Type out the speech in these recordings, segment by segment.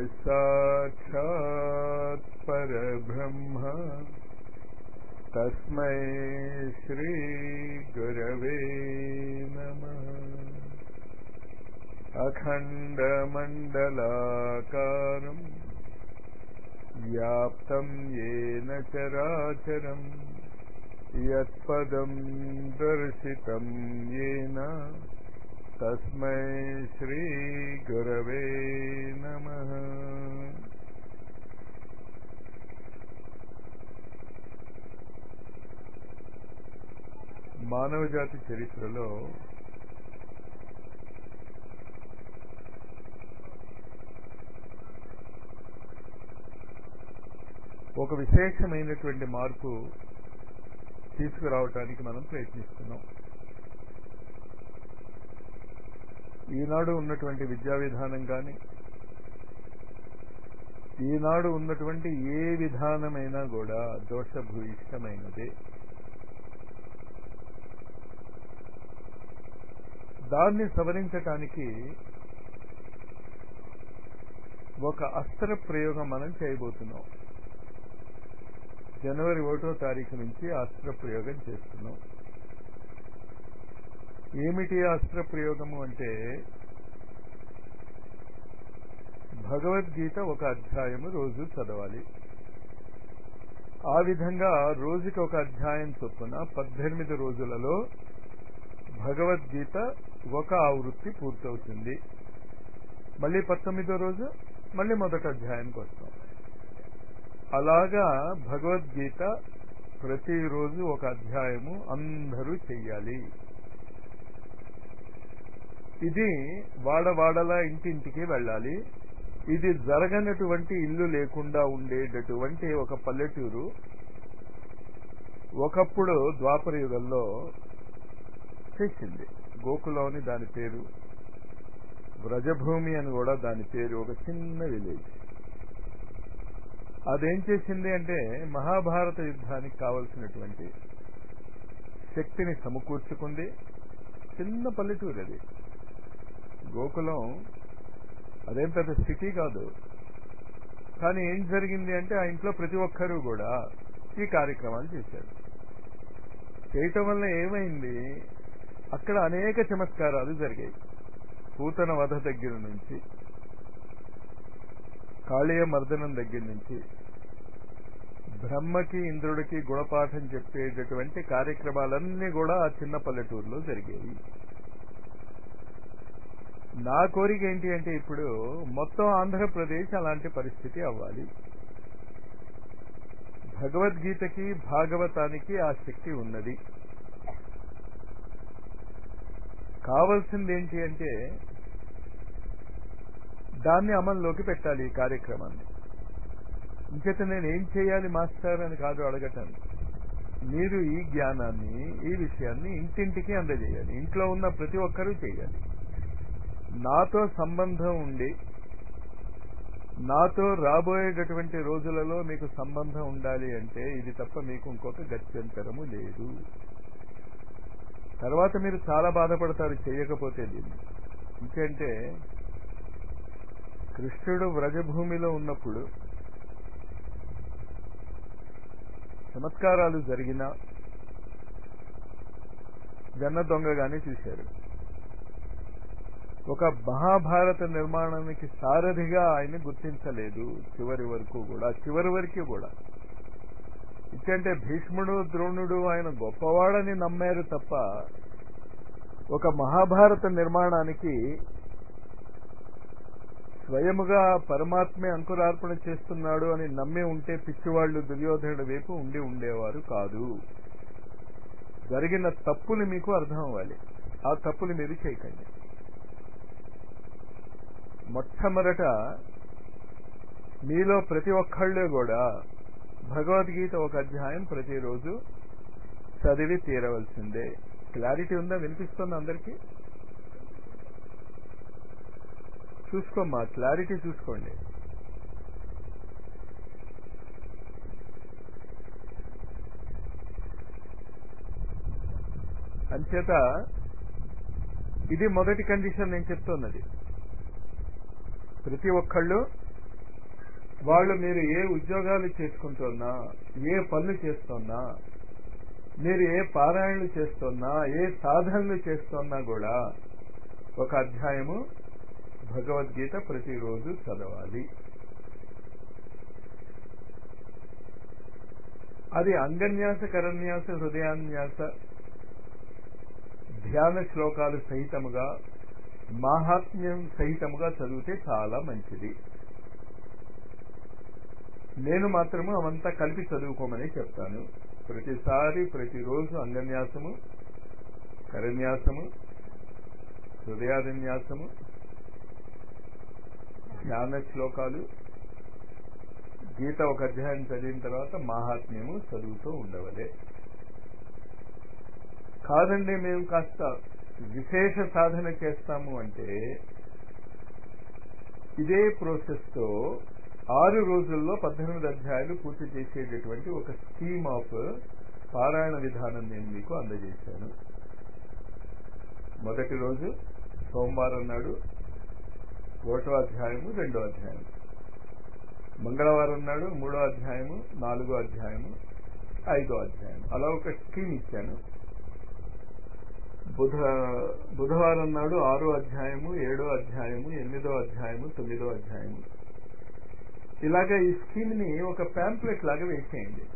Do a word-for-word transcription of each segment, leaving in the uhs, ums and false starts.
साक्षात् परब्रह्म तस्मै श्री गुरवे नमः। अखण्डमण्डलाकारं व्याप्तं येन चराचरं यत्पदं दर्शितं येन तस्मै श्री गुरवे नमः। మానవజాతి చరిత్రలో ఒక విశేషమైనటువంటి మార్పు తీసుకురావటానికి మనం ప్రయత్నిస్తున్నాం. ఈనాడు ఉన్నటువంటి విద్యా విధానం కానీ ఈనాడు ఉన్నటువంటి ఏ విధానమైనా కూడా దోషభూయిష్టమైనదే. దాన్ని సవరించటానికి ఒక అస్త్ర ప్రయోగం మనం చేయబోతున్నాం. జనవరి ఒకటో తారీఖు నుంచి అస్త్ర ప్రయోగం చేస్తున్నాం. ఏమిటి అస్త్ర ప్రయోగము అంటే, భగవద్గీత ఒక అధ్యాయము రోజు చదవాలి. ఆ విధంగా రోజుకి ఒక అధ్యాయం చొప్పున పద్దెనిమిది రోజులలో భగవద్గీత ఒక ఆవృత్తి పూర్తవుతుంది. మళ్ళీ పంతొమ్మిదో రోజు మళ్ళీ మొదటి అధ్యాయానికి వస్తాం. అలాగా భగవద్గీత ప్రతిరోజు ఒక అధ్యాయము అందరూ చెయ్యాలి. ఇది వాడవాడలా ఇంటింటికి వెళ్ళాలి. ఇది జరగనటువంటి ఇల్లు లేకుండా ఉండేటటువంటి ఒక పల్లెటూరు ఒకప్పుడు ద్వాపర యుగంలో చేసింది. గోకులం దాని పేరు, వ్రజభూమి అని కూడా దాని పేరు. ఒక చిన్న విలేజ్. అదేం చేసింది అంటే, మహాభారత యుద్ధానికి కావలసినటువంటి శక్తిని సమకూర్చుకుంది. చిన్న పల్లెటూరు అది. గోకులం అదేం పెద్ద సిటీ కాదు. కానీ ఏం జరిగింది అంటే, ఆ ఇంట్లో ప్రతి ఒక్కరూ కూడా ఈ కార్యక్రమాలు చేశారు. చేయటం వల్ల ఏమైంది, అక్కడ అనేక చమత్కారాలు జరిగాయి. పూతన వధ దగ్గర నుంచి, కాళీయ మర్దనం దగ్గర నుంచి, బ్రహ్మకి ఇంద్రుడికి గుణపాఠం చెప్పేటటువంటి కార్యక్రమాలన్నీ కూడా ఆ చిన్న పల్లెటూరులో జరిగాయి. నా కోరిక ఏంటి అంటే, ఇప్పుడు మొత్తం ఆంధ్రప్రదేశ్ అలాంటి పరిస్థితి అవ్వాలి. భగవద్గీతకి భాగవతానికి ఆ శక్తి ఉన్నది. కావాల్సింది ఏంటి అంటే, దాన్ని అమల్లోకి పెట్టాలి ఈ కార్యక్రమాన్ని. ఇంకేత నేను ఏం చేయాలి మాస్టర్ అని కాదు అడగటం. మీరు ఈ జ్ఞానాన్ని, ఈ విషయాన్ని ఇంటింటికి అందజేయాలి. ఇంట్లో ఉన్న ప్రతి ఒక్కరూ చేయాలి. నాతో సంబంధం ఉండి, నాతో రాబోయేటటువంటి రోజులలో మీకు సంబంధం ఉండాలి అంటే ఇది తప్ప మీకు ఇంకొక గత్యంతరము లేదు. తర్వాత మీరు చాలా బాధపడతారు చేయకపోతే దీన్ని. ఇంకంటే కృష్ణుడు వ్రజభూమిలో ఉన్నప్పుడు చమత్కారాలు జరిగినా వెన్న దొంగగానే చూశారు. ఒక మహాభారత నిర్మాణానికి సారథిగా ఆయన్ని గుర్తించలేదు చివరి వరకు కూడా. చివరి వరకు కూడా ఇంకంటే భీష్ముడు, ద్రోణుడు ఆయన గొప్పవాడని నమ్మారు తప్ప, ఒక మహాభారత నిర్మాణానికి స్వయముగా పరమాత్మే అంకురార్పణ చేస్తున్నాడు అని నమ్మి ఉంటే పిచ్చివాళ్లు దుర్యోధనుడి వైపు ఉండి ఉండేవారు కాదు. జరిగిన తప్పులు మీకు అర్థం అవ్వాలి. ఆ తప్పులు మీరు చేయకండి. మొట్టమొదట మీలో ప్రతి ఒక్కళ్ళు కూడా భగవద్గీత ఒక అధ్యాయం ప్రతిరోజు చదివి తీరవలసిందే. క్లారిటీ ఉందా? వినిపిస్తుందా అందరికీ? చూసుకోమ్మా, క్లారిటీ చూసుకోండి. అంచేత ఇది మొదటి కండిషన్ నేను చెప్తున్నది. ప్రతి ఒక్కళ్ళు వాళ్ళు మీరు ఏ ఉద్యోగాలు చేసుకుంటున్నా, ఏ పనులు చేస్తున్నా, మీరు ఏ పారాయణలు చేస్తున్నా, ఏ సాధనలు చేస్తున్నా కూడా ఒక అధ్యాయము భగవద్గీత ప్రతిరోజు చదవాలి. అది అంగన్యాస, కరన్యాస, హృదయాన్యాస, ధ్యాన శ్లోకాలు సహితముగా, మాహాత్మ్యం సహితముగా చదివితే చాలా మంచిది. నేను మాత్రము అవంతా కలిపి చదువుకోమని చెప్తాను. ప్రతిసారి ప్రతిరోజు అంగన్యాసము, కరన్యాసము, హృదయాన్యాసము, ధ్యాన శ్లోకాలు, గీత ఒక అధ్యాయం చదివిన తర్వాత మాహాత్మ్యము చదువుతూ ఉండవలే. కాదండి మేము కాస్త విశేష సాధన చేస్తాము అంటే ఇదే ప్రాసెస్తో ఆరు రోజుల్లో పద్దెనిమిది అధ్యాయాలు పూర్తి చేసేటటువంటి ఒక స్కీమ్ ఆఫ్ పారాయణ విధానం నేను మీకు అందజేశాను. మొదటి రోజు సోమవారం నాడు ఒకటో అధ్యాయము, రెండో అధ్యాయం. మంగళవారం నాడు మూడో అధ్యాయము, నాలుగో అధ్యాయము, ఐదో అధ్యాయం. అలా ఒక స్కీమ్ ఇచ్చాను. బుధ బుధవారం నాడు ఆరో అధ్యాయము, ఏడో అధ్యాయము, ఎనిమిదో అధ్యాయము, తొమ్మిదో అధ్యాయము. ఇలాగా ఈ స్కీమ్ ని ఒక ప్యాంప్లెట్ లాగా వేసేయండి.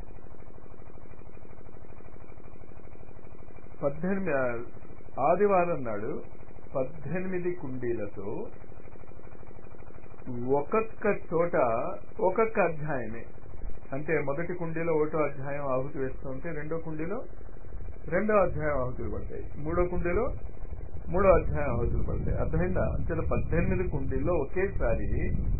పద్దెనిమిది ఆదివారం నాడు పద్దెనిమిది కుండీలతో ఒక్కొక్క చోట ఒక్కొక్క అధ్యాయమే. అంటే మొదటి కుండీలో ఒకటో అధ్యాయం ఆహుతి వేస్తూ ఉంటే రెండో కుండీలో రెండో అధ్యాయం ఆహుతులు పడతాయి, మూడో కుండీలో మూడో అధ్యాయం ఆహుతులు పడతాయి. అర్థమైందా? అంటే పద్దెనిమిది కుండీల్లో ఒకేసారి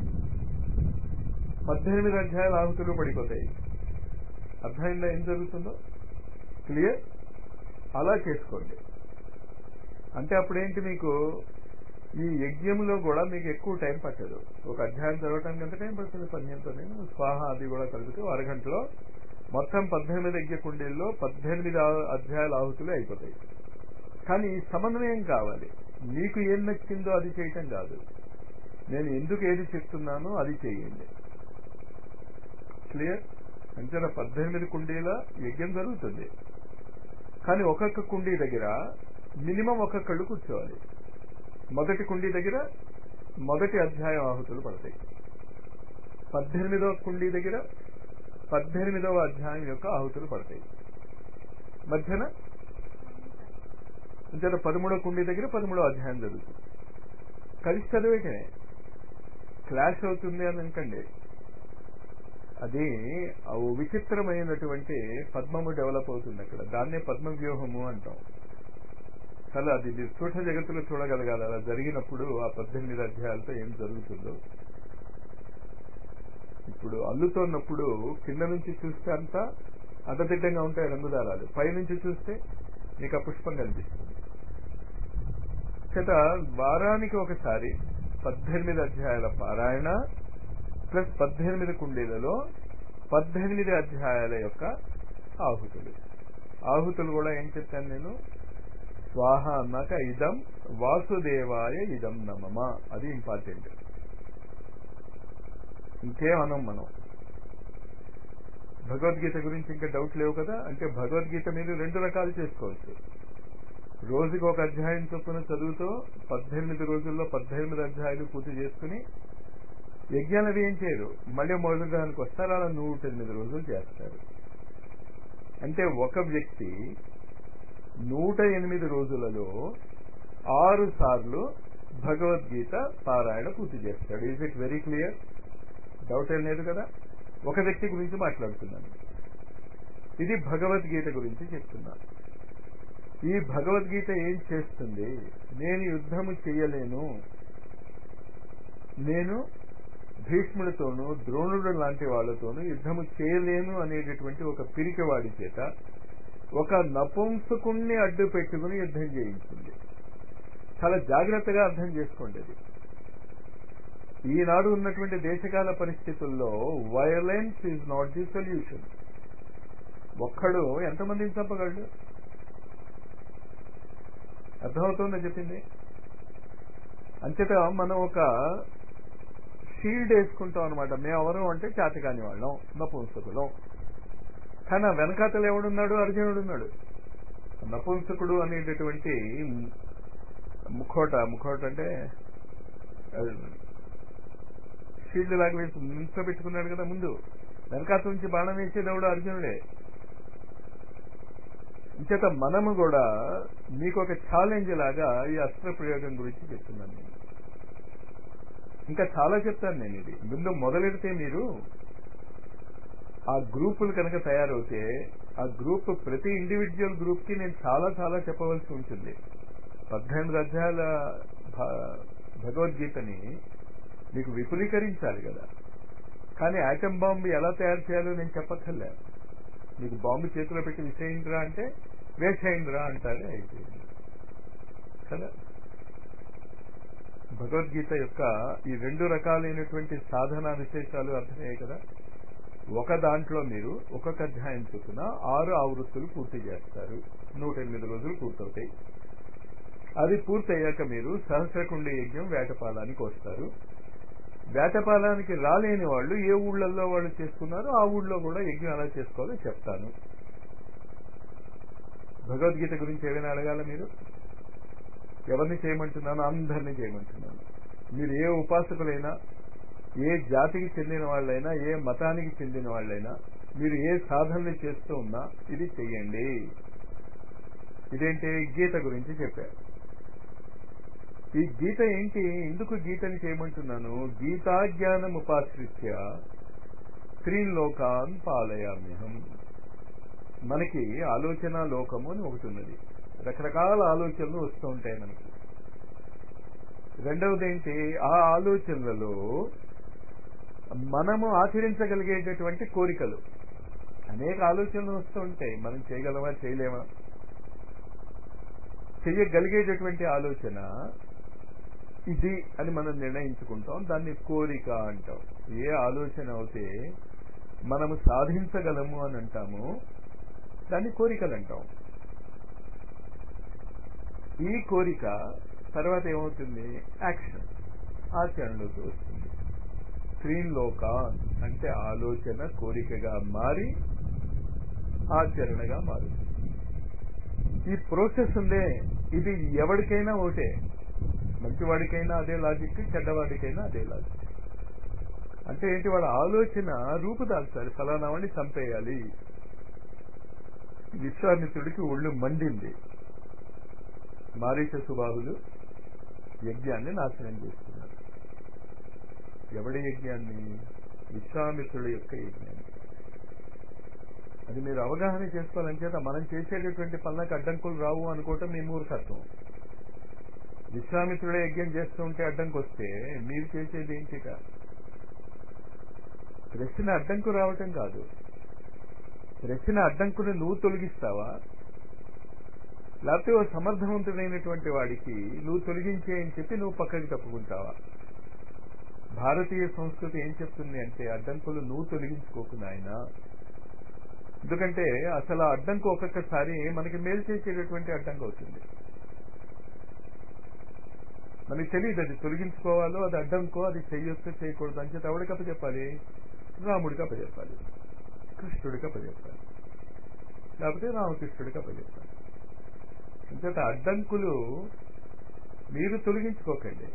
పద్దెనిమిది అధ్యాయాల ఆహుతులు పడిపోతాయి. అర్థమైందా ఏం జరుగుతుందో? క్లియర్? అలా చేసుకోండి. అంటే అప్పుడేంటి, మీకు ఈ యజ్ఞంలో కూడా మీకు ఎక్కువ టైం పట్టదు. ఒక అధ్యాయం చదవటానికి ఎంత టైం పడుతుంది? పదిహేను పదిహేను స్వాహ అది కూడా కలిపితే అరగంటలో మొత్తం పద్దెనిమిది యజ్ఞ కుండీల్లో పద్దెనిమిది అధ్యాయాల ఆహుతులు అయిపోతాయి. కానీ సమన్వయం కావాలి. మీకు ఏం నచ్చిందో అది చేయటం కాదు. నేను ఎందుకు ఏది చెప్తున్నానో అది చేయండి. క్లియర్? అంతేనా? పద్దెనిమిది కుండీల యజ్ఞం జరుగుతుంది. కానీ ఒక్కొక్క కుండీ దగ్గర మినిమం ఒక్కొక్కళ్ళు కూర్చోవాలి. మొదటి కుండీ దగ్గర మొదటి అధ్యాయం ఆహుతులు పడతాయి. పద్దెనిమిదవ కుండీ దగ్గర పద్దెనిమిదవ అధ్యాయం యొక్క ఆహుతులు పడతాయి. మధ్యన అంటే పదమూడవ కుండీ దగ్గర పదమూడవ అధ్యాయం జరుగుతుంది. కలిసి చదివేటనే. క్లాష్ అవుతుంది అని అనకండి. అది విచిత్రమైనటువంటి పద్మము డెవలప్ అవుతుంది అక్కడ. దాన్నే పద్మ వ్యూహము అంటాం. చాలా అది సూక్ష్మ జగత్తులో చూడగలగాలి. అలా జరిగినప్పుడు ఆ పద్దెనిమిది అధ్యాయాలతో ఏం జరుగుతుందో. ఇప్పుడు అల్లుతున్నప్పుడు కింద నుంచి చూస్తే అంతా అడ్డదిడ్డంగా ఉంటాయి రంగుదారాలు, పైనుంచి చూస్తే మీకు ఆ పుష్పం కనిపిస్తుంది. చేత వారానికి ఒకసారి పద్దెనిమిది అధ్యాయాల పారాయణ ప్లస్ పద్దెనిమిది కుండీలలో పద్దెనిమిది అధ్యాయాల యొక్క ఆహుతులు. ఆహుతులు కూడా ఏం చెప్పాను నేను? స్వాహ అన్నాక ఇదం వాసుదేవాయ ఇదం నమమ. అది ఇంపార్టెంట్. ఇంకేమనం మనం. భగవద్గీత గురించి ఇంకా డౌట్ లేవు కదా? అంటే భగవద్గీత మీరు రెండు రకాలు చేసుకోవచ్చు. రోజుకి ఒక అధ్యాయం చొప్పున చదువుతూ పద్దెనిమిది రోజుల్లో పద్దెనిమిది అధ్యాయాలు పూర్తి చేసుకుని యజ్ఞాలు అవి ఏం చేయరు, మళ్ళీ మొదలుగానికి వస్తారు. అలా నూట ఎనిమిది రోజులు చేస్తారు. అంటే ఒక వ్యక్తి నూట ఎనిమిది రోజులలో ఆరు సార్లు భగవద్గీత పారాయణ పూర్తి చేస్తాడు. Is it very clear? Doubt ఏం లేదు కదా? ఒక వ్యక్తి గురించి మాట్లాడుతున్నాను. ఇది భగవద్గీత గురించి చెప్తున్నాను. ఈ భగవద్గీత ఏం చేస్తుంది? నేను యుద్ధము చేయలేను, నేను భీష్ముడితోనూ ద్రోణుడు లాంటి వాళ్ళతోనూ యుద్ధము చేయలేను అనేటటువంటి ఒక పిరికివాడి చేత ఒక నపుంసకుణ్ణి అడ్డు పెట్టుకుని యుద్ధం చేయించింది. చాలా జాగ్రత్తగా అర్థం చేసుకోండి. అది ఈనాడు ఉన్నటువంటి దేశకాల పరిస్థితుల్లో violence is not the solution. ఒక్కడు ఎంతమందిని చంపగలడు? అర్థమవుతుందని చెప్పింది. అంచేత మనం ఒక షీల్డ్ వేసుకుంటాం అనమాట. మేము ఎవరు అంటే చేతకాని వాళ్ళం, నపుంసకులం. కానీ ఆ వెనకాతలు ఎవడున్నాడు? అర్జునుడు ఉన్నాడు. నపుంసకుడు అనేటటువంటి ముఖోట, ముఖోట అంటే షీల్డ్ లాగా వేసి ముంచో పెట్టుకున్నాడు కదా ముందు. వెనకాత నుంచి బాణం వేసేది ఎవడు? అర్జునుడే. ఇంచేత మనము కూడా మీకు ఒక ఛాలెంజ్ లాగా ఈ అస్త్ర ప్రయోగం గురించి చెప్తున్నాను నేను. ఇంకా చాలా చెప్తాను నేను. ఇది ముందు మొదలెడితే మీరు ఆ గ్రూపులు కనుక తయారవుతే ఆ గ్రూప్ ప్రతి ఇండివిజువల్ గ్రూప్ కి నేను చాలా చాలా చెప్పవలసి ఉంటుంది. పద్దెనిమిది అధ్యాయాల భగవద్గీతని మీకు విపులీకరించాలి కదా. కానీ ఆటం బాంబు ఎలా తయారు చేయాలో నేను చెప్పక్కర్లే. మీకు బాంబు చేతిలో పెట్టి విసేయండిరా అంటే వేసేయండిరా అంటారే అయిపోయింది కదా. భగవద్గీత యొక్క ఈ రెండు రకాలైనటువంటి సాధన విశేషాలు అర్థమయ్యాయి కదా. ఒక దాంట్లో మీరు ఒక్కొక్క అధ్యాయం చొప్పున ఆరు ఆవృత్తులు పూర్తి చేస్తారు. నూట ఎనిమిది రోజులు పూర్తవుతాయి. అది పూర్తయ్యాక మీరు సహస్రకుండ యజ్ఞం వేటపాలానికి వస్తారు. వేటపాలానికి రాలేని వాళ్ళు ఏ ఊళ్ళల్లో వాళ్ళు చేసుకున్నారో ఆ ఊళ్ళో కూడా యజ్ఞం ఎలా చేసుకోవాలో చెప్తాను. భగవద్గీత గురించి ఏమైనా అడగాల మీరు? ఎవరిని చేయమంటున్నాను? అందరినీ చేయమంటున్నాను. మీరు ఏ ఉపాసకులైనా, ఏ జాతికి చెందిన వాళ్ళైనా, ఏ మతానికి చెందిన వాళ్ళైనా, మీరు ఏ సాధనలు చేస్తూ ఉన్నా ఇది చెయ్యండి. ఇదేంటి? గీత గురించి చెప్పారు. ఈ గీత ఏంటి? ఎందుకు గీతని చేయమంటున్నాను? గీతాజ్ఞానం ఉపాశ్రిత్య త్రీన్ లోకాన్ పాలయామ్యహం. మనకి ఆలోచన లోకము అని ఒకటి ఉన్నది. రకరకాల ఆలోచనలు వస్తూ ఉంటాయి మనకి. రెండవది ఏంటి? ఆ ఆలోచనలలో మనము ఆచరించగలిగేటటువంటి కోరికలు. అనేక ఆలోచనలు వస్తూ ఉంటాయి. మనం చేయగలమా, చేయలేమా? చెయ్యగలిగేటటువంటి ఆలోచన ఇది అని మనం నిర్ణయించుకుంటాం. దాన్ని కోరిక అంటాం. ఏ ఆలోచన అయితే మనము సాధించగలము అని అంటాము దాన్ని కోరికలు అంటాం. ఈ కోరిక తర్వాత ఏమవుతుంది? యాక్షన్, ఆచరణలోకి వస్తుంది. త్రీన్ లోకాన్ అంటే ఆలోచన కోరికగా మారి ఆచరణగా మారుతుంది. ఈ ప్రోసెస్ ఉందే, ఇది ఎవరికైనా ఒకటే. మంచివాడికైనా అదే లాజిక్, చెడ్డవాడికైనా అదే లాజిక్. అంటే ఏంటి? వాడు ఆలోచన రూపుదాల్చాలి. ఫలానా వాడిని చంపేయాలి. విశ్వామిత్రుడికి ఒళ్ళు మండింది. మారీచ సుబాహులు యజ్ఞాన్ని నాశనం చేస్తున్నారు. ఎవడి యజ్ఞాన్ని? విశ్వామిత్రుడి యొక్క యజ్ఞాన్ని. అది మీరు అవగాహన చేసుకోవాలని చేత మనం చేసేటటువంటి పనులకు అడ్డంకులు రావు అనుకోవటం మీ మూర్ఖత్వం. విశ్వామిత్రుడే యజ్ఞం చేస్తూ ఉంటే అడ్డంకి వస్తే మీరు చేసేది ఏంటిట? ప్రశ్న అడ్డంకు రావటం కాదు. ప్రశ్న అడ్డంకుని నువ్వు తొలగిస్తావా, లేకపోతే ఓ సమర్థవంతుడైనటువంటి వాడికి నువ్వు తొలగించే అని చెప్పి నువ్వు పక్కకి తప్పుకుంటావా? భారతీయ సంస్కృతి ఏం చెప్తుంది అంటే అడ్డంకులు నువ్వు తొలగించుకోకుండా ఆయన. ఎందుకంటే అసలు ఆ అడ్డంకు ఒక్కొక్కసారి మనకి మేలు చేసేటటువంటి అడ్డంకు అవుతుంది. మనకి తెలియదు అది తొలగించుకోవాలో, అది అడ్డంకో, అది చెయ్యొచ్చో చేయకూడదు అని చెప్పి ఎవడికి అప్పచెప్పాలి? రాముడికి అప్పచెప్పాలి, కృష్ణుడికి అప్పచెప్పాలి, లేకపోతే రామకృష్ణుడికి అప్పచెప్పాలి. అంచేత అడ్డంకులు మీరు తొలగించుకోకండి.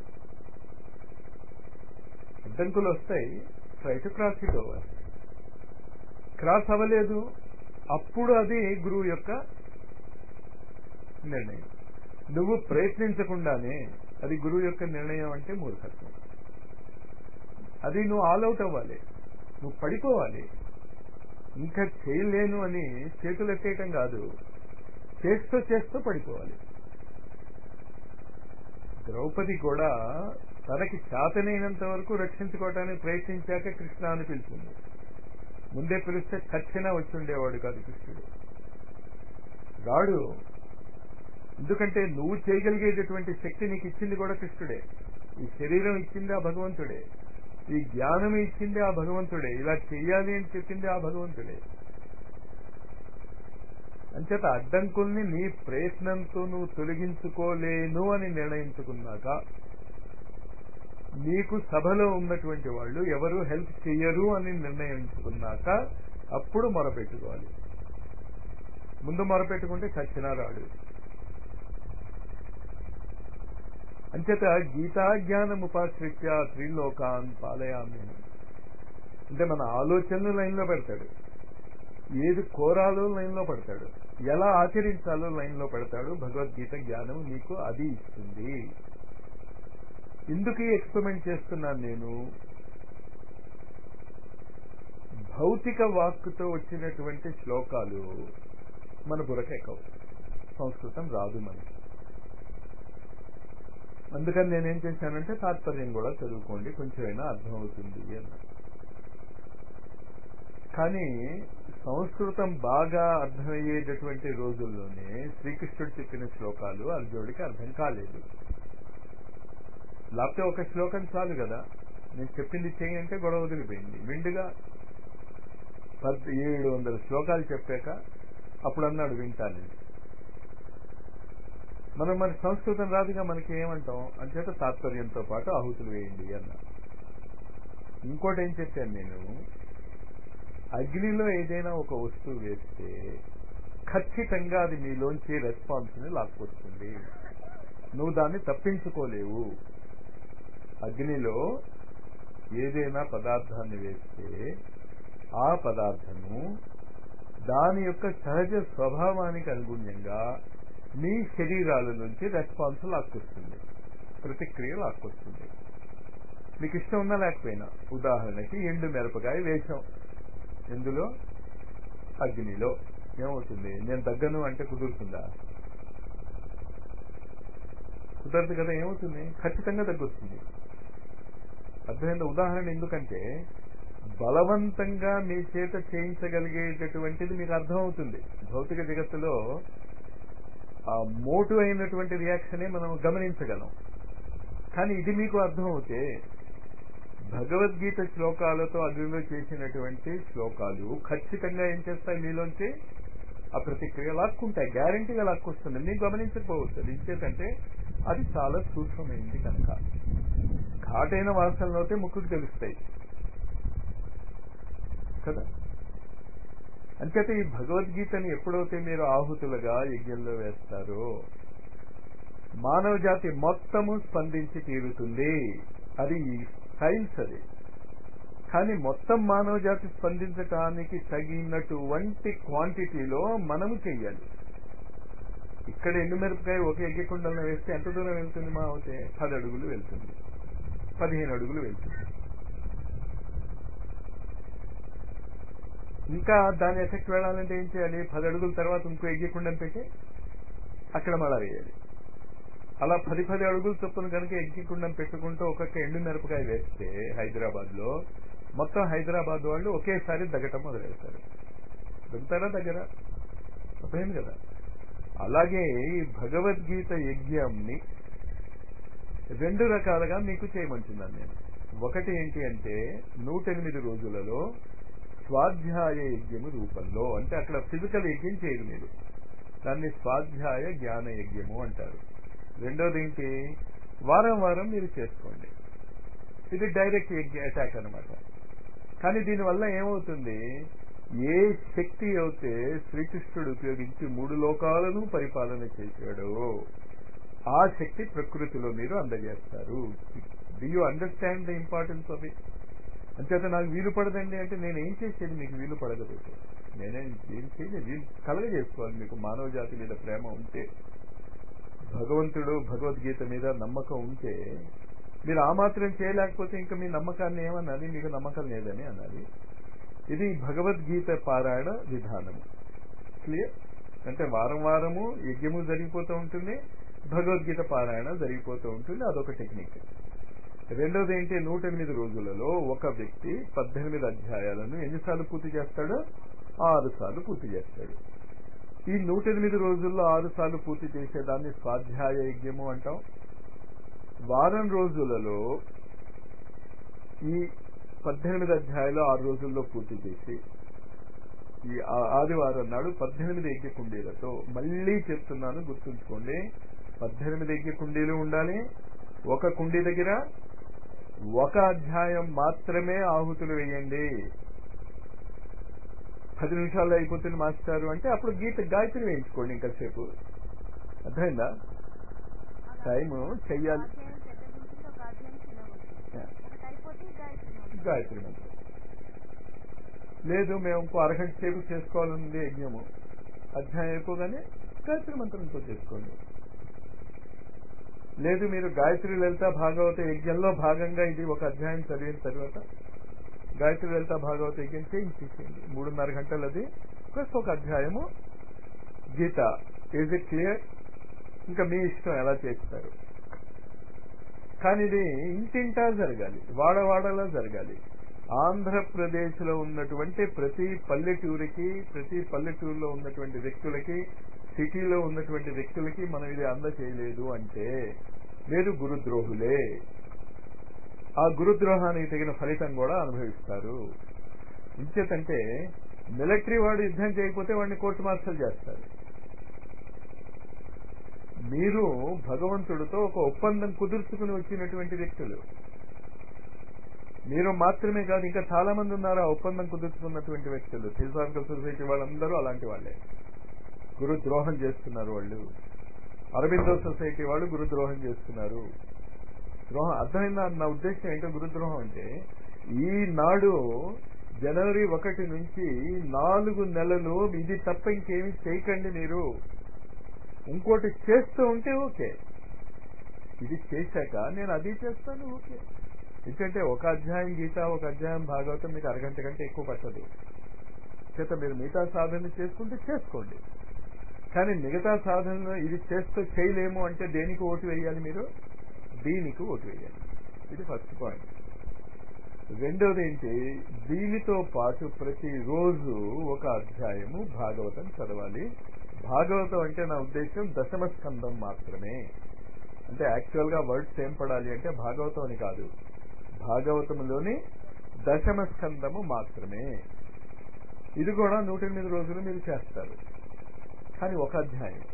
అడ్డంకులు వస్తాయి, try to cross it over. Cross అవ్వలేదు అప్పుడు అది గురువు యొక్క నిర్ణయం. నువ్వు ప్రయత్నించకుండానే అది గురువు యొక్క నిర్ణయం అంటే మూర్ఖత్వం. అది నువ్వు ఆల్ అవుట్ అవ్వాలి, నువ్వు పడిపోవాలి. ఇంకా చేయలేను అని చేతులు ఎత్తేయటం కాదు, చేస్తూ చేస్తూ పడిపోవాలి. ద్రౌపది కూడా తనకి చేతనైనంత వరకు రక్షించుకోవటానికి ప్రయత్నించాక కృష్ణ అని పిలిచింది. ముందే పిలిస్తే ఖచ్చితంగా వచ్చి ఉండేవాడు కాదు కృష్ణుడు. రాడు. ఎందుకంటే నువ్వు చేయగలిగేటటువంటి శక్తి నీకు ఇచ్చింది కూడా కృష్ణుడే. ఈ శరీరం ఇచ్చింది ఆ భగవంతుడే, ఈ జ్ఞానం ఇచ్చింది ఆ భగవంతుడే, ఇలా చెయ్యాలి అని చెప్పింది ఆ భగవంతుడే. అంచేత అడ్డంకుల్ని నీ ప్రయత్నంతో నువ్వు తొలగించుకోలేను అని నిర్ణయించుకున్నాక మీకు సభలో ఉన్నటువంటి వాళ్ళు ఎవరు హెల్ప్ చెయ్యరు అని నిర్ణయించుకున్నాక అప్పుడు మొరపెట్టుకోవాలి. ముందు మొరపెట్టుకుంటే చచ్చినా రాడు. అంచేత గీతా జ్ఞానం ఉపాశ్రిత్య త్రిలోకాన్ పాలయామి అంటే మన ఆలోచనలు లైన్లో పెడతాడు, ఏది కోరాలో లైన్లో పెడతాడు, ఎలా ఆచరించాలో లైన్లో పెడతాడు. భగవద్గీత జ్ఞానం మీకు అది ఇస్తుంది. ఎందుకు ఎక్స్పెరిమెంట్ చేస్తున్నాను నేను? భౌతిక వాక్కుతో వచ్చినటువంటి శ్లోకాలు మన బుర్రకెక్కవు, సంస్కృతం రాదు మనకి. అందుకని నేనేం చేశానంటే తాత్పర్యం కూడా చదువుకోండి, కొంచెమైనా అర్థమవుతుంది అన్న. కానీ సంస్కృతం బాగా అర్థమయ్యేటటువంటి రోజుల్లోనే శ్రీకృష్ణుడు చెప్పిన శ్లోకాలు అర్జునుడికి అర్థం కాలేదు. లేకపోతే ఒక శ్లోకం చాలు కదా, నేను చెప్పింది చేయి అంటే గొడవ వదిలిపోయింది. విండుగా పద్ ఏడు వందల శ్లోకాలు చెప్పాక అప్పుడు అన్నాడు వింటానని. మనం మన సంస్కృతం రాదుగా, మనకి ఏమంటాం అంచేత తాత్పర్యంతో పాటు ఆహుతులు వేయండి అన్నా. ఇంకోటి ఏం చెప్పాను నేను, అగ్నిలో ఏదైనా ఒక వస్తువు వేస్తే ఖచ్చితంగా అది మీలోంచి రెస్పాన్స్ని లాక్కొస్తుంది, నువ్వు దాన్ని తప్పించుకోలేవు. అగ్నిలో ఏదైనా పదార్థాన్ని వేస్తే ఆ పదార్థము దాని యొక్క సహజ స్వభావానికి అనుగుణ్యంగా మీ శరీరాల నుంచి రెస్పాన్స్ లాక్కొస్తుంది, ప్రతిక్రియ లాక్కొస్తుంది. మీకు ఇష్టం ఉన్నా లేకపోయినా, ఉదాహరణకి ఎండు మిరపకాయ వేసాం ఎందులో, అగ్నిలో, ఏమవుతుంది? నేను దగ్గను అంటే కుదురుతుందా? కుదరదు కదా. ఏమవుతుంది? ఖచ్చితంగా దగ్గొస్తుంది. అర్థమైంది? ఉదాహరణ ఎందుకంటే బలవంతంగా మీ చేత చేయించగలిగేటటువంటిది మీకు అర్థమవుతుంది. భౌతిక జగత్తులో ఆ మోటు అయినటువంటి రియాక్షనే మనం గమనించగలం. కానీ ఇది మీకు అర్థమవుతే, భగవద్గీత శ్లోకాలతో అగ్నిలో చేసినటువంటి శ్లోకాలు ఖచ్చితంగా ఏం చేస్తాయి? మీలోంచి ఆ ప్రతిక్రియ లాక్కుంటాయి, గ్యారంటీగా లాక్కొస్తుంది. మీకు గమనించకపోవచ్చు. అది ఇంకేంటంటే అది చాలా సూక్ష్మమైంది కనుక. ఘాటైన వాసనలైతే ముక్కుకు తెలుస్తాయి కదా. అంచేత ఈ భగవద్గీతని ఎప్పుడైతే మీరు ఆహుతులుగా యజ్ఞంలో వేస్తారో మానవ జాతి మొత్తము స్పందించి తీరుతుంది. అది సైన్స్ అది. కానీ మొత్తం మానవ జాతి స్పందించటానికి తగినటువంటి క్వాంటిటీలో మనము చెయ్యాలి. ఇక్కడ ఎండుమిరపకాయ ఒక ఎగ్గికుండలను వేస్తే ఎంత దూరం వెళ్తుంది? మా అవుతే పది అడుగులు వెళ్తుంది, పదిహేను అడుగులు వెళ్తుంది. ఇంకా దాని ఎఫెక్ట్ వెళ్ళాలంటే ఏం చేయాలి? పది అడుగుల తర్వాత ఇంకో ఎగ్గికుండను పెట్టి అక్కడ మళ్ళా వేయాలి. అలా పది పది అడుగులు చొప్పున కనుక ఎగ్గికుండం పెట్టుకుంటూ ఒక్కొక్క ఎండు మిరపకాయ వేస్తే హైదరాబాద్ లో మొత్తం హైదరాబాద్ వాళ్ళు ఒకేసారి దగ్గటం మొదలెడతారు. దగ్గుతారా? దగ్గర అర్థమైంది కదా. అలాగే ఈ భగవద్గీత యజ్ఞంని రెండు రకాలుగా మీకు చేయమంటున్నాను నేను. ఒకటి ఏంటి అంటే నూట ఎనిమిది రోజులలో స్వాధ్యాయ యజ్ఞము రూపంలో, అంటే అక్కడ ఫిజికల్ యజ్ఞం చేయరు మీరు, దాన్ని స్వాధ్యాయ జ్ఞాన యజ్ఞము అంటారు. రెండోది ఏంటి? వారం వారం మీరు చేసుకోండి. ఇది డైరెక్ట్ యజ్ఞ అటాక్ అనమాట. కానీ దీనివల్ల ఏమవుతుంది? ఏ శక్తి అయితే శ్రీకృష్ణుడు ఉపయోగించి మూడు లోకాలను పరిపాలన చేశాడో ఆ శక్తి ప్రకృతిలో మీరు అందజేస్తారు. Do you understand the importance of it? అంచేత నాకు వీలు పడదండి అంటే నేనేం చేసేది? మీకు వీలు పడకపోతే నేనేం ఏం చేయలేదు. వీలు కలగజేసుకోవాలి. మీకు మానవ జాతి మీద ప్రేమ ఉంటే, భగవంతుడు భగవద్గీత మీద నమ్మకం ఉంటే, మీరు ఆ మాత్రం చేయలేకపోతే ఇంకా మీ నమ్మకాన్ని ఏమన్నది? మీకు నమ్మకం లేదని అన్నది. ఇది భగవద్గీత పారాయణ విధానము. క్లియర్? అంటే వారం వారము యజ్ఞము జరిగిపోతూ ఉంటుంది, భగవద్గీత పారాయణ జరిగిపోతూ ఉంటుంది. అదొక టెక్నిక్. రెండోది ఏంటి? నూట ఎనిమిది రోజులలో ఒక వ్యక్తి పద్దెనిమిది అధ్యాయాలను ఎన్నిసార్లు పూర్తి చేస్తాడో ఆరు సార్లు పూర్తి చేస్తాడు. ఈ నూట ఎనిమిది రోజుల్లో ఆరు సార్లు పూర్తి చేసేదాన్ని స్వాధ్యాయ యజ్ఞము అంటాం. వారం రోజులలో ఈ పద్దెనిమిది అధ్యాయాలు ఆరు రోజుల్లో పూర్తి చేసి ఈ ఆదివారం నాడు పద్దెనిమిది యజ్ఞ కుండీలతో, మళ్లీ చెప్తున్నాను గుర్తుంచుకోండి, పద్దెనిమిది యజ్ఞ కుండీలు ఉండాలి. ఒక కుండీ దగ్గర ఒక అధ్యాయం మాత్రమే ఆహుతులు వేయండి. పది నిమిషాల్లో అయిపోతుంది మాస్టారు అంటే అప్పుడు గీత గాయత్రి వేయించుకోండి ఇంకాసేపు. అర్థమైందా? టైము చెయ్యాలి. గాయత్రి మంత్రం లేదు, మేము ఇంకో అరగంట సేపు చేసుకోవాలనుంది యజ్ఞము, అధ్యాయం అయిపోగానే గాయత్రి మంత్రంతో చేసుకోండి. లేదు మీరు గాయత్రి లలిత భాగవత యజ్ఞంలో భాగంగా ఇది ఒక అధ్యాయం చదివిన తర్వాత గాయత్రి లలిత భాగవత యజ్ఞం చేయించేసేయండి. మూడున్నర గంటలు అది ప్లస్ ఒక అధ్యాయము గీత. Is it clear? ఇంకా మీ ఇష్టం ఎలా చేస్తారు. కానీ ఇది ఇంటింటా జరగాలి, వాడవాడలా జరగాలి. ఆంధ్రప్రదేశ్లో ఉన్నటువంటి ప్రతి పల్లెటూరికి, ప్రతి పల్లెటూరులో ఉన్నటువంటి వ్యక్తులకి, సిటీలో ఉన్నటువంటి వ్యక్తులకి మనం ఇది అందచేయలేదు అంటే మీరు గురుద్రోహులే. ఆ గురుద్రోహానికి తగిన ఫలితం కూడా అనుభవిస్తారు. ఇంచేతంటే మిలిటరీ వాడు యుద్ధం చేయకపోతే వాడిని కోర్టు మార్షల్ చేస్తారు. మీరు భగవంతుడితో ఒక ఒప్పందం కుదుర్చుకుని వచ్చినటువంటి వ్యక్తులు మీరు మాత్రమే కాదు, ఇంకా చాలా మంది ఉన్నారు ఆ ఒప్పందం కుదుర్చుకున్నటువంటి వ్యక్తులు. థియోసాఫికల్ సొసైటీ వాళ్ళందరూ అలాంటి వాళ్ళే. గురుద్రోహం చేస్తున్నారు వాళ్ళు. అరబిందో సొసైటీ వాళ్ళు గురుద్రోహం చేస్తున్నారు. ద్రోహం అర్థమైందా? నా ఉద్దేశం ఏంటో, గురుద్రోహం అంటే ఈనాడు జనవరి ఒకటి నుంచి నాలుగు నెలలు ఇది తప్ప ఇంకేమి చేయకండి. మీరు ఇంకోటి చేస్తూ ఉంటే ఓకే, ఇది చేశాక నేను అది చేస్తాను ఓకే. ఎందుకంటే ఒక అధ్యాయం గీత, ఒక అధ్యాయం భాగవతం మీకు అరగంట కంటే ఎక్కువ పట్టదు. చేత మీరు మిగతా సాధన చేసుకుంటే చేసుకోండి. కానీ మిగతా సాధనలు ఇది చేస్తూ చేయలేము అంటే దేనికి ఓటు వేయాలి? మీరు దీనికి ఓటు వేయాలి. ఇది ఫస్ట్ పాయింట్. రెండవది ఏంటి, దీనితో పాటు ప్రతిరోజు ఒక అధ్యాయము భాగవతం చదవాలి. భాగవతం అంటే నా ఉద్దేశం దశమ స్కందం మాత్రమే. అంటే యాక్చువల్ గా వర్డ్స్ ఏం పడాలి అంటే భాగవతం అని కాదు, భాగవతంలోని దశమ స్కందము మాత్రమే. ఇది కూడా నూట ఎనిమిది రోజులు మీరు చేస్తారు. కానీ ఒక అధ్యాయం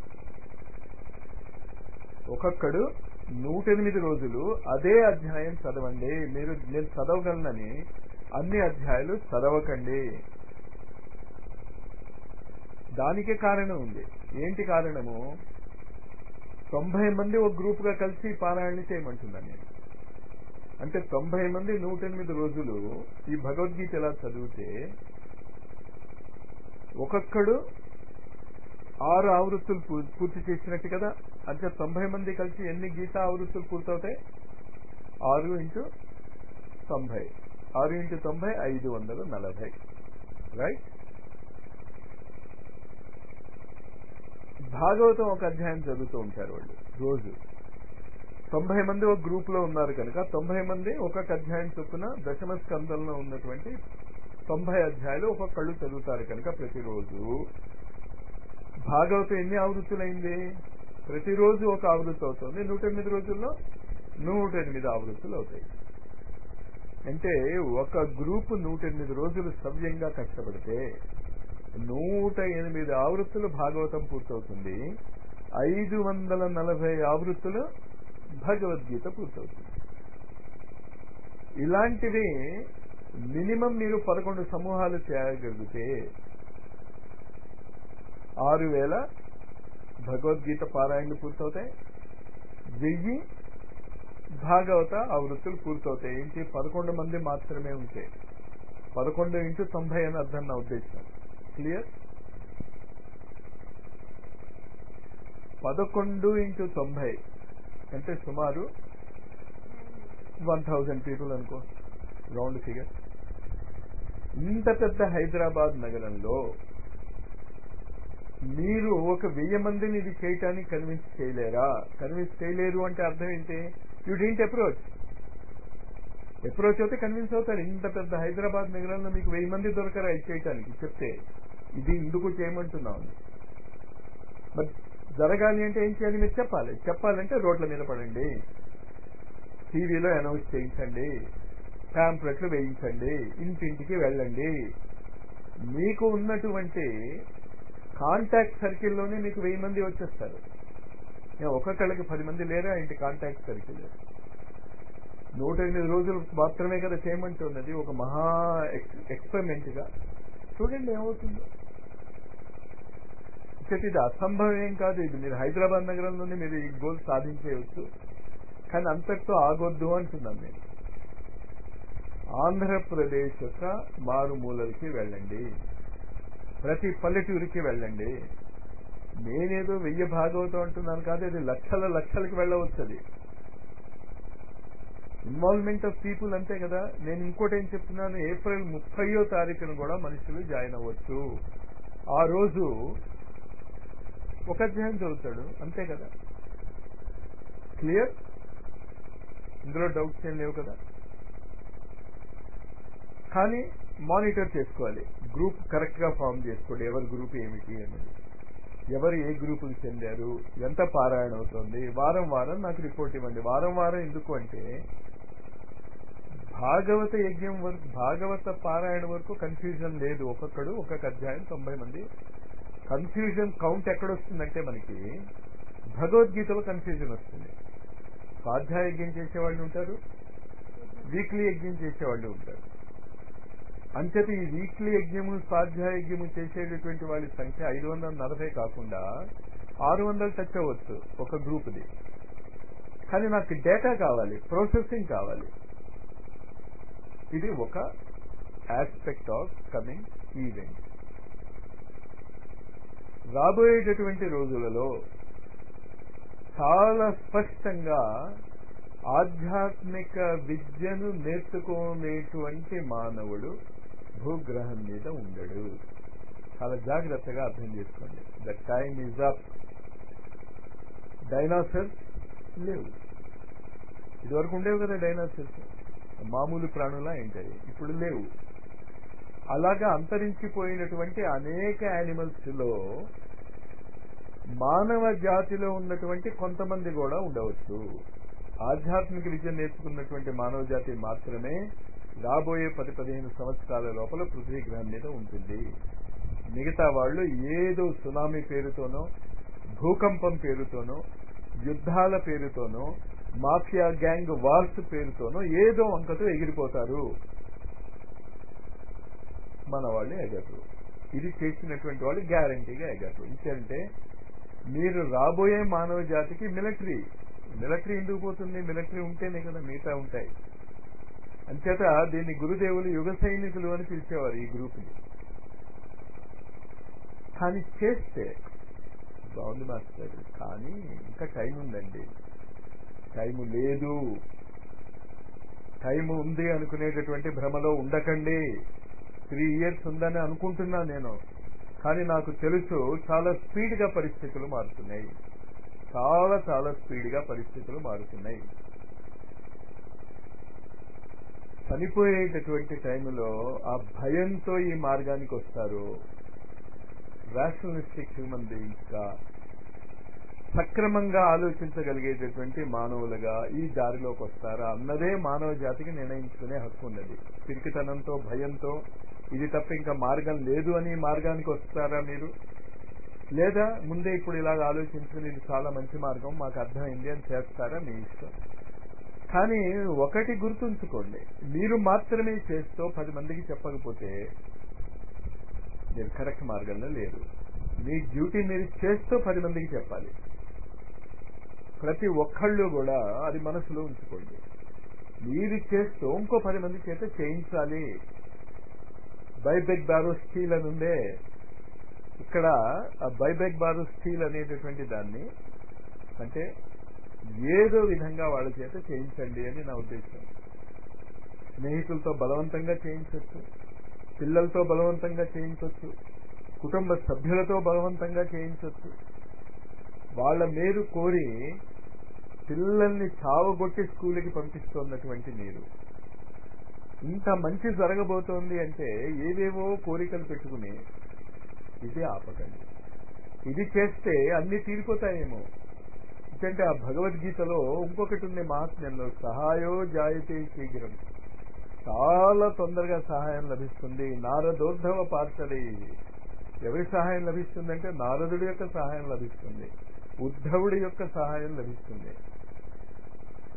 ఒక్కొక్కడు నూట ఎనిమిది రోజులు అదే అధ్యాయం చదవండి. మీరు నేను చదవగలనని అన్ని అధ్యాయాలు చదవకండి. దానికే కారణం ఉంది. ఏంటి కారణము? తొంభై మంది ఒక గ్రూప్ గా కలిసి పారాయణ చేయమంటున్నాను నేను. అంటే తొంభై మంది నూట ఎనిమిది రోజులు ఈ భగవద్గీత ఎలా చదివితే ఒక్కొక్కడు ఆరు ఆవృత్తులు పూర్తి చేసినట్టు కదా. అంటే తొంభై మంది కలిసి ఎన్ని గీతా ఆవృత్తులు పూర్తవుతాయి? ఆరు ఇంటూ తొంభై, ఆరు ఇంటూ తొంభై ఐదు వందల నలభై. రైట్? భాగవతం ఒక అధ్యాయం చదువుతూ ఉంటారు వాళ్ళు రోజు. తొంభై మంది ఒక గ్రూప్ లో ఉన్నారు కనుక తొంభై మంది ఒక్కొక్క అధ్యాయం చొప్పున దశమ స్కందంలో ఉన్నటువంటి తొంభై అధ్యాయాలు ఒక్కొక్కళ్ళు చదువుతారు కనుక ప్రతిరోజు భాగవతం ఎన్ని ఆవృత్తులైంది? ప్రతిరోజు ఒక ఆవృత్తి అవుతుంది. నూట ఎనిమిది రోజుల్లో నూట ఎనిమిది ఆవృత్తులు అవుతాయి. అంటే ఒక గ్రూపు నూట ఎనిమిది రోజులు సవ్యంగా కష్టపడితే నూట ఎనిమిది ఆవృత్తులు భాగవతం పూర్తవుతుంది. ఐదు వందల నలభై ఆవృత్తులు భగవద్గీత పూర్తవుతుంది. ఇలాంటివి మినిమం మీరు పదకొండు సమూహాలు చేయగలిగితే ఆరు వేల భగవద్గీత పారాయణలు పూర్తవుతాయి. వెయ్యి భాగవత ఆవృత్తులు పూర్తవుతాయి. ఏంటి? పదకొండు మంది మాత్రమే ఉంటే పదకొండు ఇంటూ తొంభై అని అర్థం నా ఉద్దేశం. క్లియర్? పదకొండు ఇంటూ తొంభై అంటే సుమారు వన్ థౌజండ్ పీపుల్ అనుకో, రౌండ్ ఫిగర్. ఇంత పెద్ద హైదరాబాద్ నగరంలో మీరు ఒక వెయ్యి మందిని ఇది చేయటానికి కన్విన్స్ చేయలేరా? కన్విన్స్ చేయలేరు అంటే అర్థం ఏంటి? You didn't approach. అప్రోచ్ అయితే కన్విన్స్ అవుతారు. ఇంత పెద్ద హైదరాబాద్ నగరంలో మీకు వెయ్యి మంది దొరకరా ఇది చేయటానికి? చెప్తే ఇది ఇందుకు చేయమంటున్నాను. బట్ జరగాలి అంటే ఏం చేయాలి? మీరు చెప్పాలి. చెప్పాలంటే రోడ్ల మీద పడండి, టీవీలో అనౌన్స్ చేయించండి, ప్యాంప్లెట్లు వేయించండి, ఇంటింటికి వెళ్ళండి. మీకు ఉన్నటువంటి కాంటాక్ట్ సర్కిల్లోనే మీకు వెయ్యి మంది వచ్చేస్తారు. ఒక్కొక్కళ్ళకి పది మంది లేరా ఇంటి కాంటాక్ట్ సర్కిల్? నూట ఎనిమిది రోజులు మాత్రమే కదా చేయమంటున్నది, ఒక మహా ఎక్స్పెరిమెంట్ గా. చూడండి ఏమవుతుందో. ఇది అసంభవం ఏం కాదు. ఇది మీరు హైదరాబాద్ నగరంలోనే మీరు ఈ గోల్ సాధించేయవచ్చు. కానీ అంతటితో ఆగొద్దు అంటున్నాను నేను. ఆంధ్రప్రదేశ్ యొక్క మారుమూలలకి వెళ్ళండి, ప్రతి పల్లెటూరికి వెళ్ళండి. నేనేదో వెయ్యి భాగవతం అంటున్నాను కాదు, అది లక్షల లక్షలకి వెళ్ళవచ్చు. అది ఇన్వాల్వ్మెంట్ ఆఫ్ పీపుల్ అంతే కదా. నేను ఇంకోటి ఏం చెప్తున్నాను, ఏప్రిల్ ముప్పయో తారీఖున కూడా మనుషులు జాయిన్ అవ్వచ్చు. ఆ రోజు ఒక అధ్యాయం చదువుతాడు అంతే కదా. క్లియర్? ఇందులో డౌట్స్ ఏం లేవు కదా. కానీ మానిటర్ చేసుకోవాలి, గ్రూప్ కరెక్ట్ గా ఫామ్ చేసుకోండి. ఎవరి గ్రూప్ ఏమిటి అనేది, ఎవరు ఏ గ్రూపుకి చెందారు, ఎంత పారాయణ అవుతుంది, వారం వారం నాకు రిపోర్ట్ ఇవ్వండి. వారం వారం ఎందుకు అంటే భాగవత యజ్ఞం వరకు, భాగవత పారాయణ వరకు కన్ఫ్యూజన్ లేదు. ఒక్కొక్కడు ఒక్కొక్క అధ్యాయం, తొంభై మంది. కన్ఫ్యూజన్ కౌంట్ ఎక్కడొస్తుందంటే మనకి భగవద్గీతలో కన్ఫ్యూజన్ వస్తుంది. స్వాధ్యాయ యజ్ఞం చేసేవాళ్ళు ఉంటారు, వీక్లీ యజ్ఞం చేసేవాళ్ళు ఉంటారు. అంచేత ఈ వీక్లీ యజ్ఞము స్వాధ్యాయ యజ్ఞము చేసేటటువంటి వాళ్ళ సంఖ్య ఐదు వందల నలభై కాకుండా ఆరు వందలు టచ్ అవ్వచ్చు ఒక గ్రూప్ది. కానీ నాకు డేటా కావాలి, ప్రాసెసింగ్ కావాలి. ఇది ఒక ఆస్పెక్ట్ ఆఫ్ కమింగ్ ఈవెంట్. రాబోయేటటువంటి రోజులలో చాలా స్పష్టంగా ఆధ్యాత్మిక విద్యను నేర్చుకునేటువంటి మానవుడు భూగ్రహం మీద ఉండడు. చాలా జాగ్రత్తగా అర్థం చేసుకోండి. The time is up. Dinosaurs లేవు, ఇదివరకు ఉండేవి కదా డైనాసర్స్, మామూలు ప్రాణులా ఏంటాయి, ఇప్పుడు లేవు. అలాగా అంతరించిపోయినటువంటి అనేక యానిమల్స్ లో మానవ జాతిలో ఉన్నటువంటి కొంతమంది కూడా ఉండవచ్చు. ఆధ్యాత్మిక విద్య నేర్చుకున్నటువంటి మానవ జాతి మాత్రమే రాబోయే పది పదిహేను సంవత్సరాల లోపల పృథ్వీ గ్రహం మీద ఉంటుంది. మిగతా వాళ్ళు ఏదో సునామీ పేరుతోనో, భూకంపం పేరుతోనో, యుద్ధాల పేరుతోనో, మాఫియా గ్యాంగ్ వార్స్ పేరుతోనో ఏదో వంకతో ఎగిరిపోతారు. మన వాళ్ళు ఎగరు. ఇది చేసినటువంటి వాళ్ళు గ్యారంటీగా ఎగరు. ఇంకంటే మీరు రాబోయే మానవ జాతికి మిలిటరీ మిలిటరీ ఎందుకు పోతుంది? మిలిటరీ ఉంటేనే కదా మిగతా ఉంటాయి. అంచేత దీన్ని గురుదేవులు యుగ సైనికులు అని పిలిచేవారు ఈ గ్రూప్ని. కానీ చేస్తే బాగుంది మాస్టర్, కానీ ఇంకా టైం ఉందండి. టైము లేదు. టైము ఉంది అనుకునేటటువంటి భ్రమలో ఉండకండి. త్రీ ఇయర్స్ ఉందని అనుకుంటున్నా నేను, కానీ నాకు తెలుసు చాలా స్పీడ్ గా పరిస్థితులు మారుతున్నాయి. చాలా చాలా స్పీడ్ గా పరిస్థితులు మారుతున్నాయి. చనిపోయేటటువంటి టైంలో ఆ భయంతో ఈ మార్గానికి వస్తారు. రేషనలిస్టిక్ హ్యూమన్ బీయింగ్స్ గా, సక్రమంగా ఆలోచించగలిగేటటువంటి మానవులుగా ఈ దారిలోకి వస్తారా అన్నదే మానవ జాతికి నిర్ణయించుకునే హక్కు ఉన్నది. పిరికితనంతో, భయంతో ఇది తప్ప ఇంకా మార్గం లేదు అని మార్గానికి వస్తారా మీరు? లేదా ముందే ఇప్పుడు ఇలాగ ఆలోచించుకుని ఇది చాలా మంచి మార్గం మాకు అర్థమైంది అని చేస్తారా? మీ ఇష్టం. కానీ ఒకటి గుర్తుంచుకోండి, మీరు మాత్రమే చేస్తూ పది మందికి చెప్పకపోతే మీరు కరెక్ట్ మార్గంలో లేరు. మీ డ్యూటీ మీరు చేస్తూ పది మందికి చెప్పాలి. ప్రతి ఒక్కళ్ళు కూడా అది మనసులో ఉంచుకోండి. మీరు చేస్తూ ఇంకో పది మంది చేత చేయించాలి. బైబెక్ బారో స్టీల్ అని ఉందే, ఇక్కడ ఆ బైబెక్ బారో స్టీల్ అనేటటువంటి దాన్ని అంటే ఏదో విధంగా వాళ్ళ చేత చేయించండి అని నా ఉద్దేశం. స్నేహితులతో బలవంతంగా చేయించవచ్చు, పిల్లలతో బలవంతంగా చేయించవచ్చు, కుటుంబ సభ్యులతో బలవంతంగా చేయించవచ్చు. వాళ్ళ మేలు కోరి పిల్లల్ని చావగొట్టి స్కూల్కి పంపిస్తున్నటువంటి మీరు ఇంత మంచి జరగబోతోంది అంటే ఏవేవో కోరికలు పెట్టుకుని ఇది ఆపకండి. ఇది చేస్తే అన్ని తీరిపోతాయేమో. ఎందుకంటే ఆ భగవద్గీతలో ఇంకొకటి ఉంది మహాత్మ్యంలో, సహాయో జాయతే శీఘ్రం, చాలా తొందరగా సహాయం లభిస్తుంది. నారదోర్ధవ పార్షదే, ఎవరి సహాయం లభిస్తుందంటే నారదుడి యొక్క సహాయం లభిస్తుంది, ఉద్ధవుడి యొక్క సహాయం లభిస్తుంది.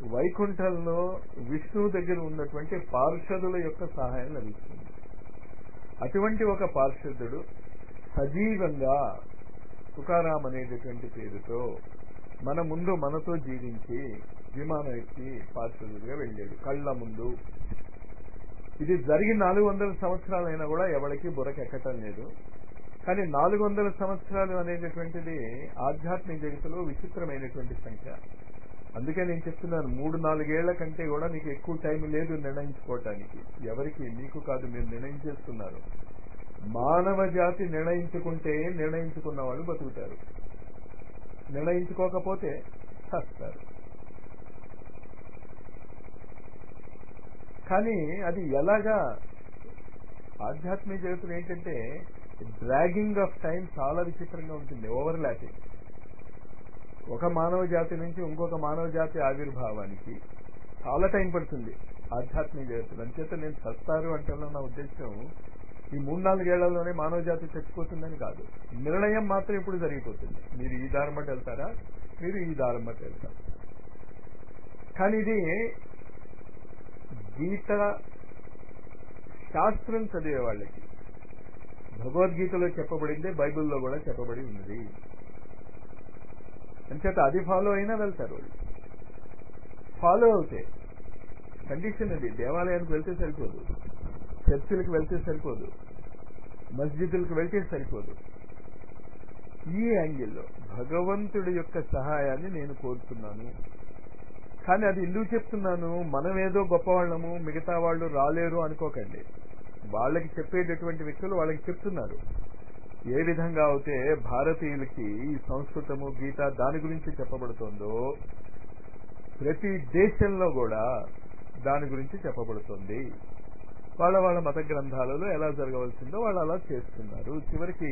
వైకుంఠంలో విష్ణువు దగ్గర ఉన్నటువంటి పార్షదుల యొక్క సహాయం లభిస్తుంది. అటువంటి ఒక పార్షదుడు సజీవంగా తుకారాం అనేటటువంటి పేరుతో మన ముందు మనతో జీవించి విమానం ఎక్కి పార్షదుడిగా వెళ్ళాడు కళ్ళ ముందు. ఇది జరిగి నాలుగు వందల సంవత్సరాలైనా కూడా ఎవరికి బుర్రకెక్కటం లేదు. కానీ నాలుగు వందల సంవత్సరాలు అనేటటువంటిది ఆధ్యాత్మిక జగత్తులో విచిత్రమైనటువంటి సంఖ్య. అందుకే నేను చెప్తున్నాను, మూడు నాలుగేళ్ల కంటే కూడా నీకు ఎక్కువ టైం లేదు నిర్ణయించుకోవటానికి. ఎవరికి? మీకు కాదు, మీరు నిర్ణయించేస్తున్నారు. మానవ జాతి నిర్ణయించుకుంటే నిర్ణయించుకున్న వాళ్ళు బతుకుతారు, నిర్ణయించుకోకపోతే చస్తారు. కానీ అది ఎలాగా? ఆధ్యాత్మిక జగత్తులు ఏంటంటే డ్రాగింగ్ ఆఫ్ టైం చాలా విచిత్రంగా ఉంటుంది. Overlapping. ఒక మానవ జాతి నుంచి ఇంకొక మానవ జాతి ఆవిర్భావానికి చాలా టైం పడుతుంది ఆధ్యాత్మిక జగత్తులు. అంచేత నేను చస్తారు అంటే నా ఉద్దేశం ఈ మూడు నాలుగేళ్లలోనే మానవ జాతి చచ్చిపోతుందని కాదు. నిర్ణయం మాత్రం ఇప్పుడు జరిగిపోతుంది. మీరు ఈ దారి బట్టి వెళ్తారా, మీరు ఈ దారి బట్టి వెళ్తారు. కానీ ఇది గీత శాస్త్రం చదివే వాళ్ళకి, భగవద్గీతలో చెప్పబడిందే బైబిల్లో కూడా చెప్పబడి ఉన్నది. అంచేత అది ఫాలో అయినా వెళ్తారు వాళ్ళు. ఫాలో అవుతే కండిషన్ అది. దేవాలయానికి వెళ్తే సరిపోదు, చర్చిలకు వెళ్తే సరిపోదు, మస్జిదులకు వెళ్తే సరిపోదు. ఈ యాంగిల్లో భగవంతుడి యొక్క సహాయాన్ని నేను కోరుతున్నాను. కానీ అది ఎందుకు చెప్తున్నాను? మనమేదో గొప్పవాళ్ళము, మిగతా వాళ్ళు రాలేరు అనుకోకండి. వాళ్ళకి చెప్పేటటువంటి వ్యక్తులు వాళ్ళకి చెప్తున్నారు. ఏ విధంగా అయితే భారతీయులకి ఈ సంస్కృతము, గీత దాని గురించి చెప్పబడుతుందో ప్రతి దేశంలో కూడా దాని గురించి చెప్పబడుతుంది. వాళ్ళ వాళ్ళ మత గ్రంథాలలో ఎలా జరగవలసిందో వాళ్ళు అలా చేస్తున్నారు. చివరికి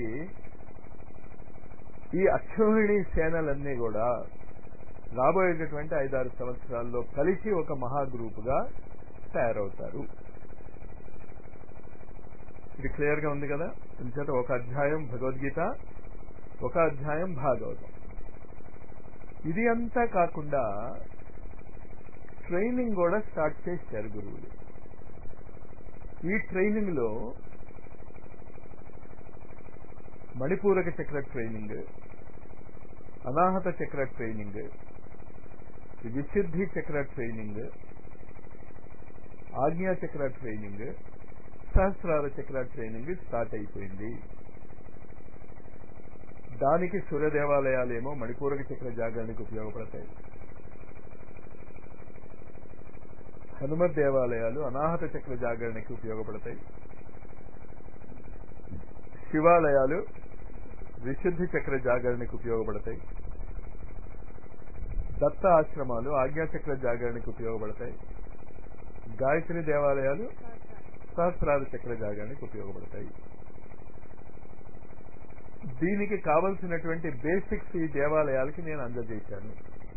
ఈ అక్షోహిణి సేనలన్నీ కూడా రాబోయేటటువంటి ఐదారు సంవత్సరాల్లో కలిసి ఒక మహా గ్రూపుగా తయారవుతారు. ఇది క్లియర్ గా ఉంది కదా? ఇంచేత ఒక అధ్యాయం భగవద్గీత, ఒక అధ్యాయం భాగవతం. ఇది అంతా కాకుండా ట్రైనింగ్ కూడా స్టార్ట్ చేశారు గురువులు. ఈ ట్రైనింగ్ లో మణిపూరక చక్ర ట్రైనింగ్, అనాహత చక్ర ట్రైనింగ్, విశుద్ధి చక్ర ట్రైనింగ్, ఆజ్ఞా చక్ర ట్రైనింగ్, సహస్రార చక్ర ట్రైనింగ్ స్టార్ట్ అయిపోయింది. దానికి సూర్య దేవాలయాలేమో మణిపూరక చక్ర జాగరణకు ఉపయోగపడతాయి. హనుమత్ దేవాలయాలు అనాహత చక్ర జాగరణకి ఉపయోగపడతాయి. శివాలయాలు విశుద్ధి చక్ర జాగరణకి ఉపయోగపడతాయి. దత్త ఆశ్రమాలు ఆజ్ఞాచక్ర జాగరణకి ఉపయోగపడతాయి. గాయత్రి దేవాలయాలు సహస్రార చక్ర జాగరణకి ఉపయోగపడతాయి. దీనికి కావలసినటువంటి బేసిక్స్ ఈ దేవాలయాలకి నేను అందజేశాను.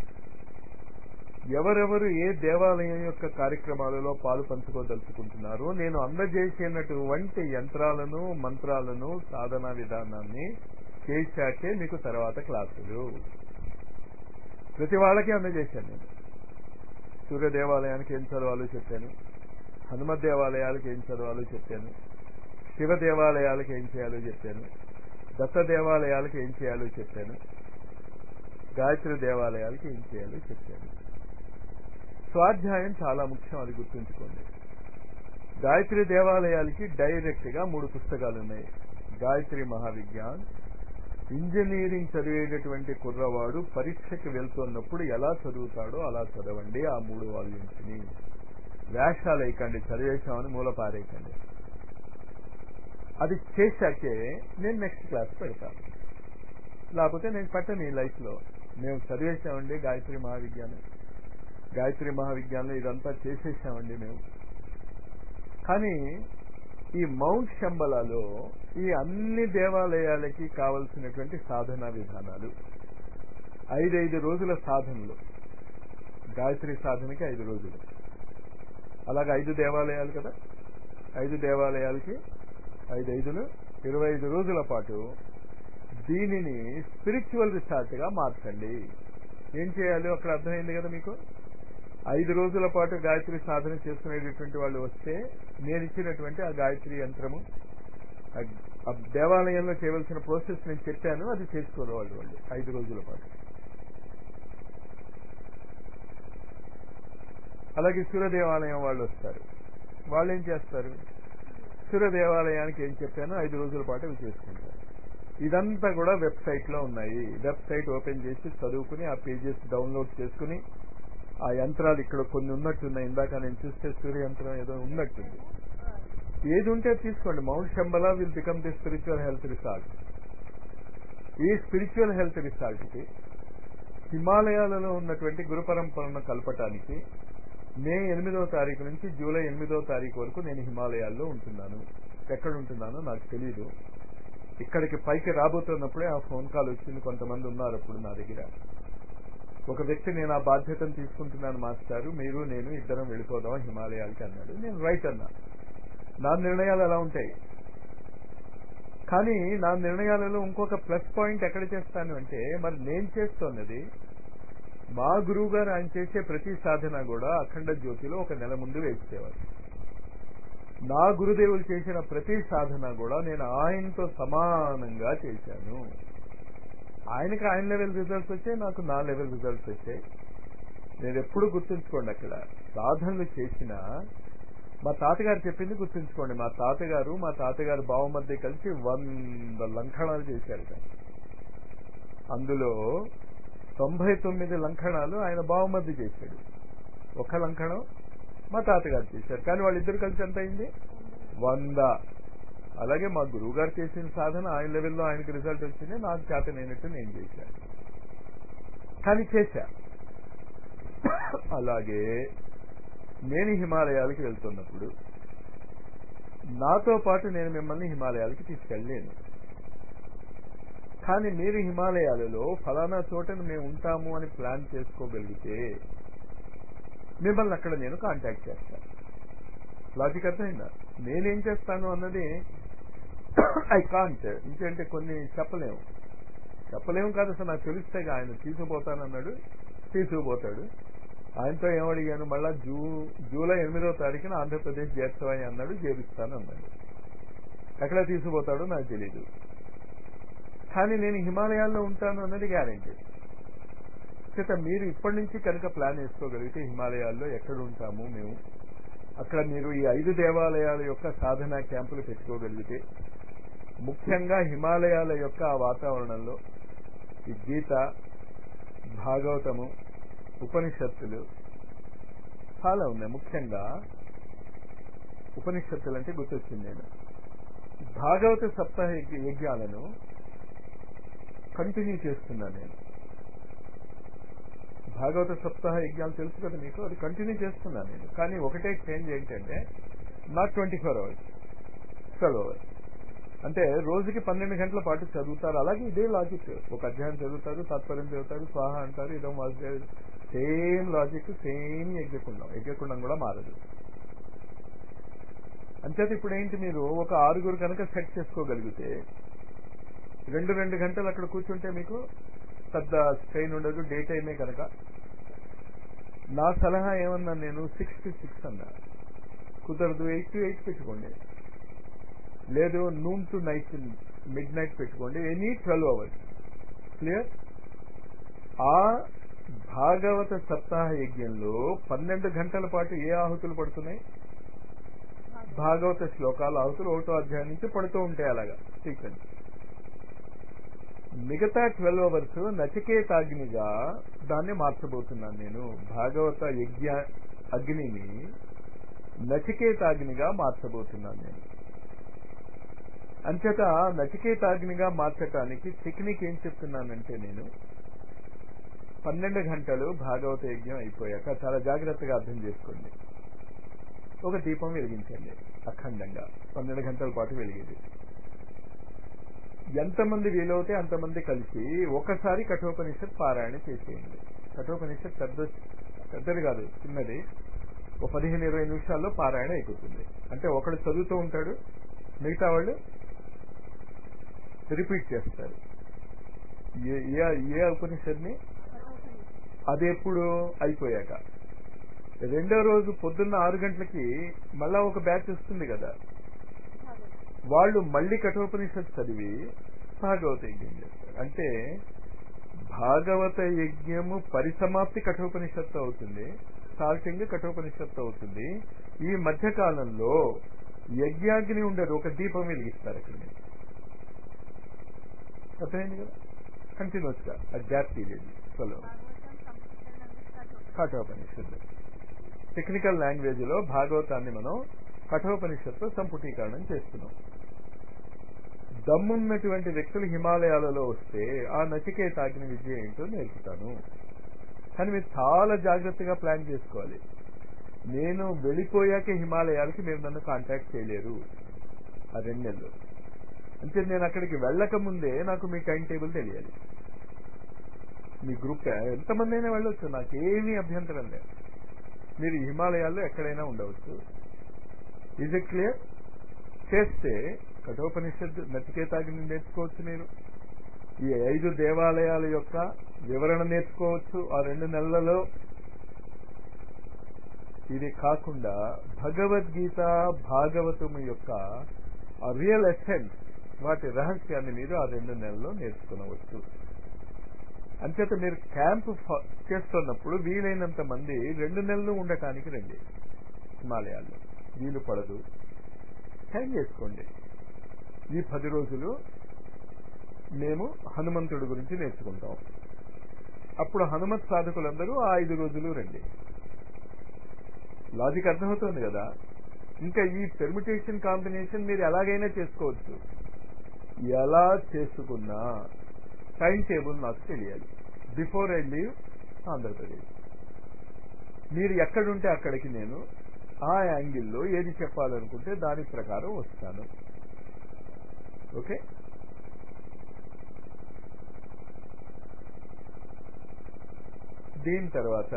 ఎవరెవరు ఏ దేవాలయం యొక్క కార్యక్రమాలలో పాలు పంచుకోదలుచుకుంటున్నారో నేను అందజేసినటువంటి యంత్రాలను, మంత్రాలను, సాధనా విధానాన్ని చేశాకే మీకు తర్వాత క్లాసులు ప్రతి వాళ్ళకి అందజేశాను. నేను సూర్య దేవాలయానికి ఏం చదవాలో చెప్పాను, హనుమత్ దేవాలయాలకు ఏం చదవాలో చెప్పాను, శివ దేవాలయాలకు ఏం చేయాలో చెప్పాను, దత్త దేవాలయాలకు ఏం చేయాలో చెప్పాను, గాయత్రి దేవాలయాలకు ఏం చేయాలో చెప్పాను. స్వాధ్యాయం చాలా ముఖ్యం, అది గుర్తుంచుకోండి. గాయత్రి దేవాలయాలకి డైరెక్ట్ గా మూడు పుస్తకాలు ఉన్నాయి. గాయత్రి మహావిజ్ఞాన్, ఇంజనీరింగ్ చదివేటటువంటి కుర్రవాడు పరీక్షకి వెళ్తున్నప్పుడు ఎలా చదువుతాడో అలా చదవండి. ఆ మూడు వాల్యూమ్స్ ని వేషాలు వేయకండి, చదివేశామని మూల పారేయకండి. అది చేశాకే నేను నెక్స్ట్ క్లాస్ పెడతాను. లేకపోతే నేను పెట్టను. ఈ లైఫ్ లో మేము చదివేశామండి గాయత్రి మహావిజ్ఞానం, గాయత్రి మహావిజ్ఞానం ఇదంతా చేసేసామండి మేము. కానీ ఈ మౌంట్ శంబలాలో ఈ అన్ని దేవాలయాలకి కావలసినటువంటి సాధనా విధానాలు, ఐదైదు రోజుల సాధనలు. గాయత్రి సాధనకి ఐదు రోజులు, అలాగే ఐదు దేవాలయాలు కదా, ఐదు దేవాలయాలకి ఐదైదులు ఇరవై ఐదు రోజుల పాటు దీనిని స్పిరిచువల్ రిసార్ట్ గా మార్చండి. ఏం చేయాలి అక్కడ అర్థమైంది కదా మీకు? ఐదు రోజుల పాటు గాయత్రి సాధన చేసుకునేటటువంటి వాళ్ళు వస్తే నేను ఇచ్చినటువంటి ఆ గాయత్రి యంత్రము ఆ దేవాలయంలో చేయవలసిన ప్రాసెస్ నేను చెప్పాను, అది చేసుకోరు వాళ్ళు వాళ్ళు ఐదు రోజుల పాటు. అలాగే సూర్య దేవాలయం వాళ్ళు వస్తారు, వాళ్ళు ఏం చేస్తారు, సూర్య దేవాలయానికి ఏం చెప్పానో ఐదు రోజుల పాటు అవి చేసుకుంటారు. ఇదంతా కూడా వెబ్సైట్ లో ఉన్నాయి. వెబ్సైట్ ఓపెన్ చేసి చదువుకుని ఆ పేజెస్ డౌన్లోడ్ చేసుకుని ఆ యంత్రాలు ఇక్కడ కొన్ని ఉన్నట్టున్నాయి. ఇందాక నేను చూస్తే సూర్య యంత్రం ఏదో ఉన్నట్టుంది. ఏది ఉంటే తీసుకోండి. Mount Shambala will become the spiritual health resort. ఈ స్పిరిచువల్ హెల్త్ రిసార్ట్ కి హిమాలయాలలో ఉన్నటువంటి గురు పరంపరను కలపటానికి మే ఎనిమిదవ తారీఖు నుంచి జూలై ఎనిమిదవ తారీఖు వరకు నేను హిమాలయాల్లో ఉంటున్నాను. ఎక్కడ ఉంటున్నానో నాకు తెలీదు. ఇక్కడికి పైకి రాబోతున్నప్పుడే ఆ ఫోన్ కాల్ వచ్చింది. కొంతమంది ఉన్నారు అప్పుడు నా దగ్గర. ఒక వ్యక్తి నేను ఆ బాధ్యతను తీసుకుంటున్నాను మాస్టారు, మీరు నేను ఇద్దరం వెళ్ళిపోదాం హిమాలయాలకి అన్నాడు. నేను రైట్ అన్నా. నా నిర్ణయాలు ఎలా ఉంటాయి, కానీ నా నిర్ణయాలలో ఇంకొక ప్లస్ పాయింట్ ఎక్కడ చేస్తాను అంటే, మరి నేను చేస్తున్నది మా గురువు గారు ఆయన చేసే ప్రతి సాధన కూడా అఖండ జ్యోతిలో ఒక నెల ముందు వేసేవారు. నా గురుదేవులు చేసిన ప్రతి సాధన కూడా నేను ఆయనతో సమానంగా చేశాను. ఆయనకి ఆయన లెవెల్ రిజల్ట్స్ వచ్చాయి, నాకు నా లెవెల్ రిజల్ట్స్ వచ్చాయి. నేను ఎప్పుడు గుర్తుంచుకోండి, అక్కడ సాధనలు చేసిన మా తాతగారు చెప్పింది గుర్తుంచుకోండి. మా తాతగారు మా తాతగారు బావమధ్య కలిసి వంద లంకణాలు చేశారు. అందులో తొంభై తొమ్మిది లంకణాలు ఆయన బావమధ్య చేశాడు, ఒక లంకణం మా తాతగారు చేశారు. కానీ వాళ్ళిద్దరు కలిసి ఎంత అయింది, వంద. అలాగే మా గురువు గారు చేసిన సాధన ఆయన లెవెల్లో ఆయనకి రిజల్ట్ వచ్చింది, నాకు చేతనైనట్టు నేను చేశాను, కానీ చేశా. అలాగే నేను హిమాలయాలకి వెళ్తున్నప్పుడు నాతో పాటు నేను మిమ్మల్ని హిమాలయాలకి తీసుకెళ్ళలేను. కానీ మీరు హిమాలయాలలో ఫలానా చోటను మేము ఉంటాము అని ప్లాన్ చేసుకోగలిగితే మిమ్మల్ని అక్కడ నేను కాంటాక్ట్ చేస్తాను. లాజిక్ అర్థమైందా? నేనేం చేస్తాను అన్నది ఐ కాంట్, ఇంకంటే కొన్ని చెప్పలేము చెప్పలేము కాదు అసలు నాకు తెలిస్తే ఆయన తీసుకుపోతానన్నాడు, తీసుకుపోతాడు. ఆయనతో ఏమడిగాను, మళ్ళా జూ జూలై ఎనిమిదో తారీఖున ఆంధ్రప్రదేశ్ చేర్చవని అన్నాడు, చేపిస్తాను అన్నాడు. ఎక్కడ తీసుకుపోతాడో నాకు తెలీదు. కానీ నేను హిమాలయాల్లో ఉంటాను అన్నది గ్యారెంటీ. చేత మీరు ఇప్పటి నుంచి కనుక ప్లాన్ వేసుకోగలిగితే హిమాలయాల్లో ఎక్కడ ఉంటాము మేము, అక్కడ మీరు ఈ ఐదు దేవాలయాల యొక్క సాధనా క్యాంపులు పెట్టుకోగలిగితే, ముఖ్యంగా హిమాలయాల యొక్క ఆ వాతావరణంలో ఈ గీత, భాగవతము, ఉపనిషత్తులు చాలా ఉన్నాయి. ముఖ్యంగా ఉపనిషత్తులు అంటే గుర్తొచ్చింది. నేను భాగవత సప్తాహ యజ్ఞాలను కంటిన్యూ చేస్తున్నాను. నేను భాగవత సప్తాహ యజ్ఞాలు తెలుసు కదా మీకు, అది కంటిన్యూ చేస్తున్నాను నేను. కానీ ఒకటే చేంజ్ ఏంటంటే, not twenty four hours twelve hours అంటే రోజుకి పన్నెండు గంటల పాటు చదువుతారు. అలాగే ఇదే లాజిక్, ఒక అధ్యాయం చదువుతారు, తాత్పర్యం చదువుతారు, స్వాహ అంటారు, ఇదం వాసుదేవ, సేమ్ లాజిక్, సేమ్ యజ్ఞకుండం. యజ్ఞకుండం కూడా మారదు. అంచేత ఇప్పుడు ఏంటి, మీరు ఒక ఆరుగురు కనుక సెట్ చేసుకోగలిగితే రెండు రెండు గంటలు అక్కడ కూర్చుంటే మీకు పెద్ద స్ట్రెయిన్ ఉండదు. డే టైమే కనుక నా సలహా ఏమన్నా, నేను సిక్స్ టు సిక్స్ అన్నా, కుదరదు ఎయిట్ టు ఎయిట్ పెట్టుకోండి, లేదు noon to night midnight పెట్టుకోండి, ఎనీ ట్వెల్వ్ అవర్స్ క్లియర్. ఆ భాగవత సప్తాహ యజ్ఞంలో పన్నెండు గంటల పాటు ఏ ఆహుతులు పడుతున్నాయి, భాగవత శ్లోకాల ఆహుతులు ఒకటో అధ్యాయం నుంచి పడుతూ ఉంటాయి. అలాగా సీక్వెన్స్. మిగతా ట్వెల్వ్ అవర్స్ నచికేతాగ్నిగా దాన్ని మార్చబోతున్నాను నేను. భాగవత యజ్ఞ అగ్నిని నచికేతాగ్నిగా మార్చబోతున్నాను నేను. అంచేత నచికేతాగ్నిగా మార్చటానికి టెక్నిక్ ఏం చెప్తున్నానంటే, నేను పన్నెండు గంటలు భాగవత యజ్ఞం అయిపోయాక చాలా జాగ్రత్తగా అర్థం చేసుకోండి, ఒక దీపం వెలిగించండి అఖండంగా, పన్నెండు గంటల పాటు వెలిగేది. ఎంతమంది వీలవుతే అంతమంది కలిసి ఒకసారి కఠోపనిషత్ పారాయణ చేసేయండి. కఠోపనిషత్ పెద్ద పెద్దది కాదు, చిన్నది. ఒక పదిహేను ఇరవై నిమిషాల్లో పారాయణ అయిపోతుంది. అంటే ఒకడు చదువుతూ ఉంటాడు, మిగతా వాళ్ళు రిపీట్ చేస్తారు. ఏ ఏ ఉపనిషత్ని అది ఎప్పుడు అయిపోయాక, రెండో రోజు పొద్దున్న ఆరు గంటలకి మళ్ళా ఒక బ్యాచ్ వస్తుంది కదా, వాళ్ళు మళ్ళీ కఠోపనిషత్ చదివి భాగవత యజ్ఞం చేస్తారు. అంటే భాగవత యజ్ఞము పరిసమాప్తి కఠోపనిషత్తు అవుతుంది, స్టార్టింగ్ కఠోపనిషత్తు అవుతుంది. ఈ మధ్య కాలంలో యజ్ఞాగ్ని ఉండదు, ఒక దీపం వెలిగిస్తారు అక్కడ. మీరు అర్థమైంది కదా, కంటిన్యూస్ గా ఆ gap period follow Kathopanishad. Technical language లో భాగవతాన్ని మనం కఠోపనిషత్తు సంపుటీకరణం చేస్తున్నాం. దమ్మున్నటువంటి వ్యక్తులు హిమాలయాలలో వస్తే ఆ నచికేతాగ్ని విద్య ఏంటో నేర్పుతాను. కానీ మీరు చాలా జాగ్రత్తగా ప్లాన్ చేసుకోవాలి. నేను వెళ్ళిపోయాక హిమాలయాలకి మీరు నన్ను కాంటాక్ట్ చేయలేరు ఆ రెండు నెలలు. అంటే నేను అక్కడికి వెళ్ళక ముందే నాకు మీ టైం టేబుల్ తెలియాలి. మీ గ్రూప్ ఎంతమంది అయినా వెళ్ళొచ్చు, నాకేమీ అభ్యంతరం లేదు. మీరు హిమాలయాల్లో ఎక్కడైనా ఉండవచ్చు. Is it clear? చేస్తే కఠోపనిషత్తు నచికేతాగ్ని నేర్చుకోవచ్చు. మీరు ఈ ఐదు దేవాలయాల యొక్క వివరణ నేర్చుకోవచ్చు ఆ రెండు నెలలలో. ఇది కాకుండా భగవద్గీత భాగవతము యొక్క ఆ రియల్ ఎసెన్స్, వాటి రహస్యాన్ని మీరు ఆ రెండు నెలల్లో నేర్చుకునవచ్చు. అంచేత మీరు క్యాంప్ చేస్తున్నప్పుడు వీలైనంత మంది రెండు నెలలు ఉండటానికి రండి. హిమాలయాల్లో వీలు పడదు, టైం చేసుకోండి. ఈ పది రోజులు మేము హనుమంతుడి గురించి నేర్చుకుంటాం. అప్పుడు హనుమత్ సాధకులందరూ ఆ ఐదు రోజులు రండి. లాజిక్ అర్థమవుతుంది కదా. ఇంకా ఈ పెర్మిటేషన్ కాంబినేషన్ మీరు ఎలాగైనా చేసుకోవచ్చు. ఎలా చేసుకున్నా టైం టేబుల్ నాకు తెలియాలి బిఫోర్ ఐ లీవ్ ఆంధ్రప్రదేశ్. మీరు ఎక్కడుంటే అక్కడికి నేను ఆ యాంగిల్లో ఏది చెప్పాలనుకుంటే దాని ప్రకారం వస్తాను. ఓకే, దీని తర్వాత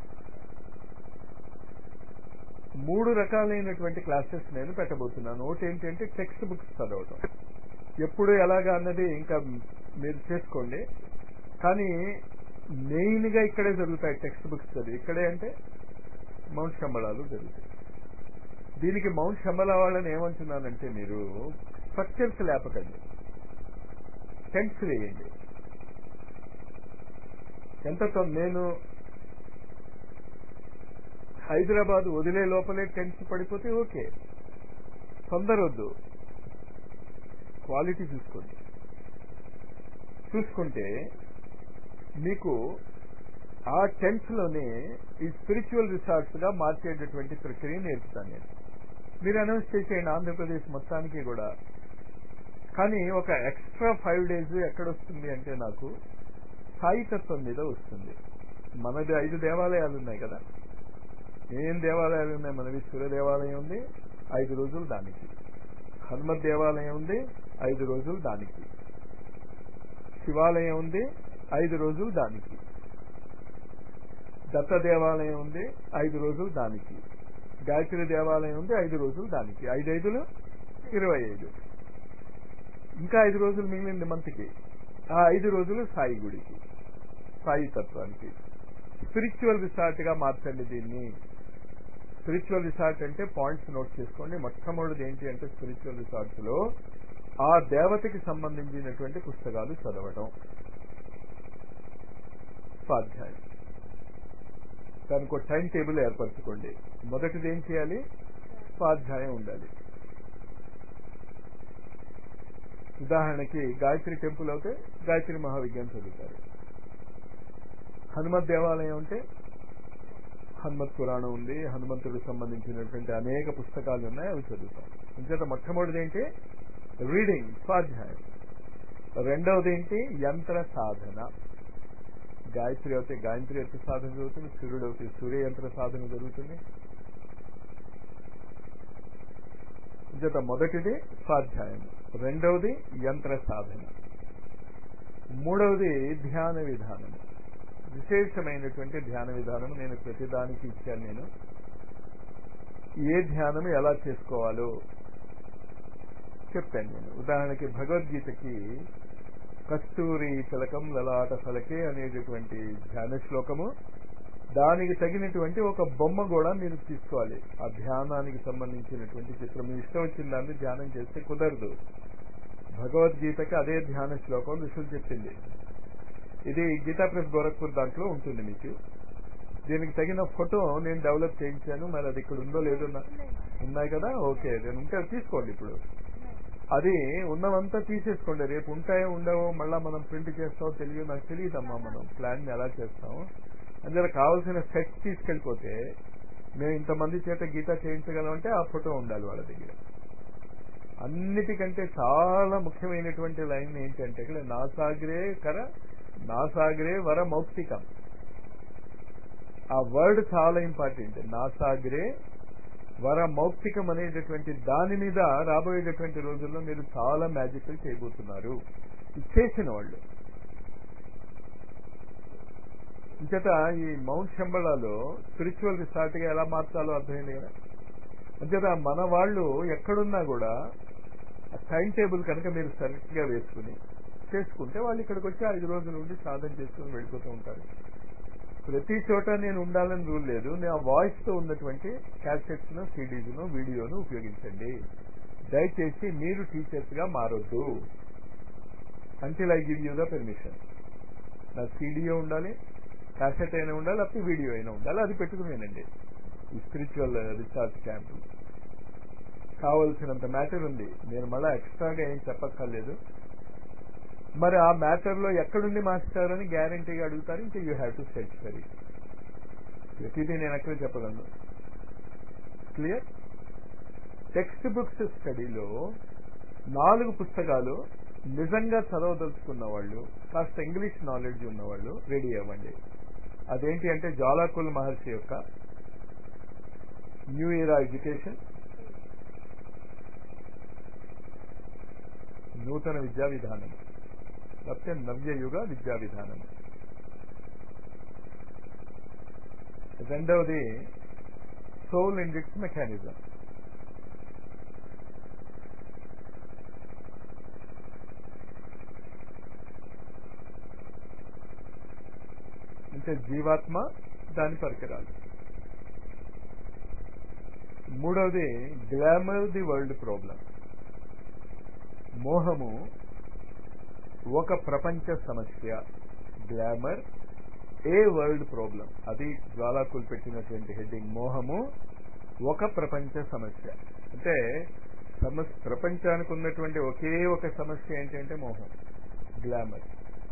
మూడు రకాలైనటువంటి క్లాసెస్ నేను పెట్టబోతున్నాను. ఒకటి ఏంటంటే టెక్స్ట్ బుక్స్ చదవటం. ఎప్పుడు ఎలాగా అన్నది ఇంకా మీరు చేసుకోండి. కానీ మెయిన్ గా ఇక్కడే జరుగుతాయి టెక్స్ట్ బుక్స్ చదివి. ఇక్కడే అంటే మౌంట్ శంబళాలు జరుగుతాయి. దీనికి మౌంట్ శంబళ వాళ్ళని ఏమంటున్నానంటే, మీరు స్ట్రక్చర్స్ లేపకండి, టెంట్స్ వేయండి. ఎంతతో నేను హైదరాబాద్ వదిలే లోపలే టెంట్స్ పడిపోతే ఓకే, తొందరొద్దు, క్వాలిటీ చూసుకోండి. చూసుకుంటే మీకు ఆ టెంట్స్ లోనే ఈ స్పిరిచువల్ రిసార్ట్స్ గా మార్చేటటువంటి ప్రక్రియ నేర్పుతాను నేను. మీరు అనౌన్స్ చేసేయండి ఆంధ్రప్రదేశ్ మొత్తానికి కూడా. కానీ ఒక ఎక్స్ట్రా ఫైవ్ డేస్ ఎక్కడొస్తుంది అంటే నాకు సాయితత్వం మీద వస్తుంది. మనది ఐదు దేవాలయాలు ఉన్నాయి కదా. ఏం దేవాలయాలు ఉన్నాయి? మనది సూర్య దేవాలయం ఉంది, ఐదు రోజులు దానికి. హనుమత్ దేవాలయం ఉంది, ఐదు రోజులు దానికి. శివాలయం ఉంది, ఐదు రోజులు దానికి. దత్త దేవాలయం ఉంది, ఐదు రోజులు దానికి. గాయత్రి దేవాలయం ఉంది, ఐదు రోజులు దానికి. ఐదు ఐదులు ఇరవై ఐదు. ఇంకా ఐదు రోజులు మిగిలింది మంత్కి. ఆ ఐదు రోజులు సాయి గుడికి, సాయి తత్వానికి. స్పిరిచువల్ రిసార్ట్ గా మార్చండి దీన్ని. స్పిరిచువల్ రిసార్ట్ అంటే పాయింట్స్ నోట్ చేసుకోండి. మొట్టమొదటిది ఏంటి అంటే స్పిరిచువల్ రిసార్ట్స్ లో ఆ దేవతకి సంబంధించినటువంటి పుస్తకాలు చదవటం, స్వాధ్యాయం. దానికి ఒక టైం టేబుల్ ఏర్పరచుకోండి. మొదటిది ఏం చేయాలి? స్వాధ్యాయం ఉండాలి. ఉదాహరణకి గాయత్రి టెంపుల్ అయితే గాయత్రి మహావిజ్ఞానం చదువుతారు. హనుమత్ దేవాలయం అంటే హనుమత్ పురాణం ఉంది, హనుమంతుడికి సంబంధించినటువంటి అనేక పుస్తకాలు ఉన్నాయి, అవి చదువుతాం. ఇంకేత మొట్టమొదటిది ఏంటి? రీడింగ్, స్వాధ్యాయం. రెండవది ఏంటి? యంత్ర సాధన. గాయత్రి అయితే గాయత్రి యంత్ర సాధన జరుగుతుంది, సూర్యుడు అయితే సూర్య యంత్ర సాధన జరుగుతుంది. ఇంకేత మొదటిది స్వాధ్యాయం, రెండవది యంత్ర సాధన, మూడవది ధ్యాన విధానము. విశేషమైనటువంటి ధ్యాన విధానం నేను ప్రతిదానికి ఇచ్చాను. నేను ఏ ధ్యానం ఎలా చేసుకోవాలో చెప్పాను నేను. ఉదాహరణకి భగవద్గీతకి కస్తూరి తిలకం లలాట ఫలకే అనేటటువంటి ధ్యాన శ్లోకము దానికి తగినటువంటి ఒక బొమ్మ కూడా మీరు తీసుకోవాలి. ఆ ధ్యానానికి సంబంధించినటువంటి చిత్రం. మీ ఇష్టం వచ్చిన దాన్ని ధ్యానం చేస్తే కుదరదు. భగవద్గీతకి అదే ధ్యాన శ్లోకం ఋషులు చెప్పింది. ఇది గీతా ప్రెస్ గోరఖ్పూర్ దాంట్లో ఉంటుంది మీకు. దీనికి తగిన ఫోటో నేను డెవలప్ చేయించాను. మరి అది ఇక్కడ ఉందో లేదో ఉన్నాయి కదా, ఓకే, నేను ఉంటే తీసుకోండి. ఇప్పుడు అది ఉన్నవంతా తీసేసుకోండి. రేపు ఉంటాయో ఉండవో మళ్ళీ మనం ప్రింట్ చేస్తామో తెలియదు, నాకు తెలియదమ్మా. మనం ప్లాన్ ఎలా చేస్తామో అందులో కావాల్సిన సెట్ తీసుకెళ్ళిపోతే మేము ఇంతమంది చేత గీత చేయించగలమంటే ఆ ఫోటో ఉండాలి వాళ్ళ దగ్గర. అన్నిటికంటే చాలా ముఖ్యమైనటువంటి లైన్ ఏంటంటే ఇక్కడ నాసాగ్రే కర నాసాగ్రే వర మౌక్తికం. ఆ వర్డ్ చాలా ఇంపార్టెంట్. నాసాగ్రే వర మౌక్తికం అనేటటువంటి దాని మీద రాబోయేటటువంటి రోజుల్లో మీరు చాలా మ్యాజిక్లు చేయబోతున్నారు. చేసిన వాళ్ళు ఇంచేత ఈ మౌంట్ శంబళాలో స్పిరిచువల్ రిసార్ట్ గా ఎలా మార్చాలో అర్థమైంది కదా. అంచేత మన వాళ్ళు ఎక్కడున్నా కూడా టైం టేబుల్ కనుక మీరు కరెక్ట్ గా వేసుకుని చేసుకుంటే వాళ్ళు ఇక్కడికి వచ్చి ఐదు రోజుల నుండి సాధన చేసుకుని వెళ్ళిపోతూ ఉంటారు. ప్రతి చోట నేను ఉండాలని రూల్ లేదు. నేను ఆ వాయిస్ తో ఉన్నటువంటి క్యాసెట్స్ ను, సిడీస్ ను, వీడియోను ఉపయోగించండి. దయచేసి మీరు టీచర్స్ గా మారొద్దు until I give you the permission. నా సీడీయో ఉండాలి, క్యాసెట్ అయినా ఉండాలి, లేకపోతే వీడియో అయినా ఉండాలి. అది పెట్టుకునేనండి ఈ స్పిరిచువల్ రీసెర్చ్ క్యాంప్. కావలసినంత మ్యాటర్ ఉంది. నేను మళ్ళీ ఎక్స్ట్రాగా ఏం చెప్పక్కర్లేదు. మరి ఆ మ్యాటర్ లో ఎక్కడుండి మాస్టర్ అని గ్యారంటీగా అడుగుతారు. ఇంకా you have to search for it. ప్రతిదీ నేను ఎక్కడ చెప్పగలను. క్లియర్? టెక్స్ట్ బుక్స్ స్టడీలో నాలుగు పుస్తకాలు నిజంగా చదవదలుచుకున్న వాళ్ళు, కాస్త ఇంగ్లీష్ నాలెడ్జ్ ఉన్నవాళ్ళు రెడీ అవ్వండి. అదేంటి అంటే జ్వాలాకుల్ మహర్షి యొక్క న్యూ ఇయర్ ఎడ్యుకేషన్, నూతన విద్యా విధానం, లేకపోతే నవ్యయుగ విద్యా విధానం. రెండవది సోల్ అండ్ ఇట్స్ మెకానిజం. అంటే జీవాత్మ, దాని పరికరాలు. మూడవది గ్లామర్ ది వరల్డ్ ప్రాబ్లం. మోహము ఒక ప్రపంచ సమస్య. Glamour a world problem. అది జ్వాలాకుల్ పెట్టినటువంటి హెడ్డింగ్. మోహము ఒక ప్రపంచ సమస్య. అంటే సమస్య, ప్రపంచానికి ఉన్నటువంటి ఒకే ఒక సమస్య ఏంటంటే మోహం, గ్లామర్.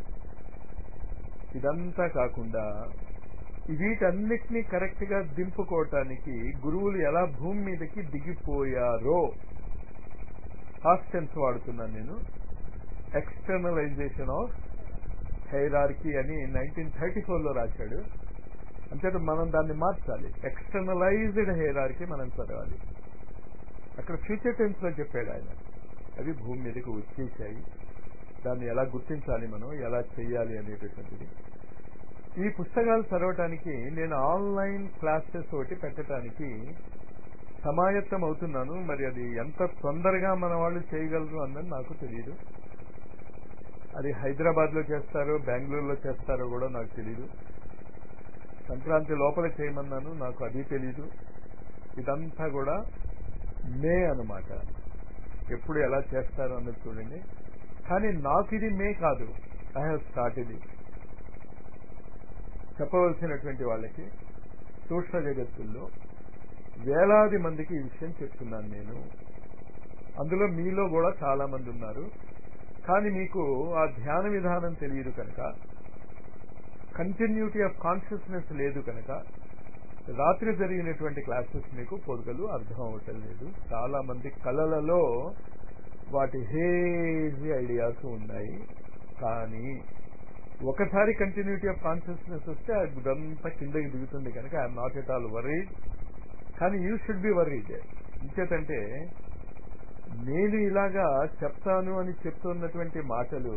ఇదంతా కాకుండా వీటన్నిటినీ కరెక్ట్ గా దింపుకోవటానికి గురువులు ఎలా భూమి మీదకి దిగిపోయారో పాస్ట్ టెన్స్ వాడుతున్నాను నేను. ఎక్స్టర్నలైజేషన్ ఆఫ్ హైరార్కీ అని నైన్టీన్ థర్టీ ఫోర్ లో రాశాడు. అంతేత మనం దాన్ని మార్చాలి. ఎక్స్టర్నలైజ్డ్ హైరార్కీ మనం చదవాలి. అక్కడ ఫ్యూచర్ టెన్స్ లో చెప్పాడు ఆయన. అవి భూమి మీదకి వచ్చేసాయి. దాన్ని ఎలా గుర్తించాలి, మనం ఎలా చెయ్యాలి అనేటటువంటిది. ఈ పుస్తకాలు చదవటానికి నేను ఆన్లైన్ క్లాసెస్ ఒకటి పెట్టడానికి సమాయత్తం అవుతున్నాను. మరి అది ఎంత తొందరగా మన వాళ్ళు చేయగలరు అన్నది నాకు తెలియదు. అది హైదరాబాద్ లో చేస్తారో బెంగళూరులో చేస్తారో కూడా నాకు తెలియదు. సంక్రాంతి లోపల చేయమన్నాను, నాకు అది తెలీదు. ఇదంతా కూడా మే అన్నమాట. ఎప్పుడు ఎలా చేస్తారో అన్నది చూడండి. కానీ నాకు ఇది మే కాదు. I have started it. చెప్పవలసినటువంటి వాళ్ళకి సూక్ష్మ జగత్తుల్లో వేలాది మందికి ఈ విషయం చెప్తున్నాను నేను. అందులో మీలో కూడా చాలా మంది ఉన్నారు. కానీ మీకు ఆ ధ్యాన విధానం తెలియదు కనుక, కంటిన్యూటీ ఆఫ్ కాన్షియస్నెస్ లేదు కనుక రాత్రి జరిగినటువంటి క్లాసెస్ మీకు పొడుగలు అర్థం అవటం లేదు. చాలా మంది కళలలో వాటి హేజీ ఐడియాస్ ఉన్నాయి. కానీ ఒకసారి కంటిన్యూటీ ఆఫ్ కాన్షియస్నెస్ వస్తే అదంతా కిందకి దిగుతుంది కనుక I'm not at all worried. కానీ యూ షుడ్ బి వరీడ్. ఇంకేతంటే నేను ఇలాగా చెప్తాను అని చెప్తున్నటువంటి మాటలు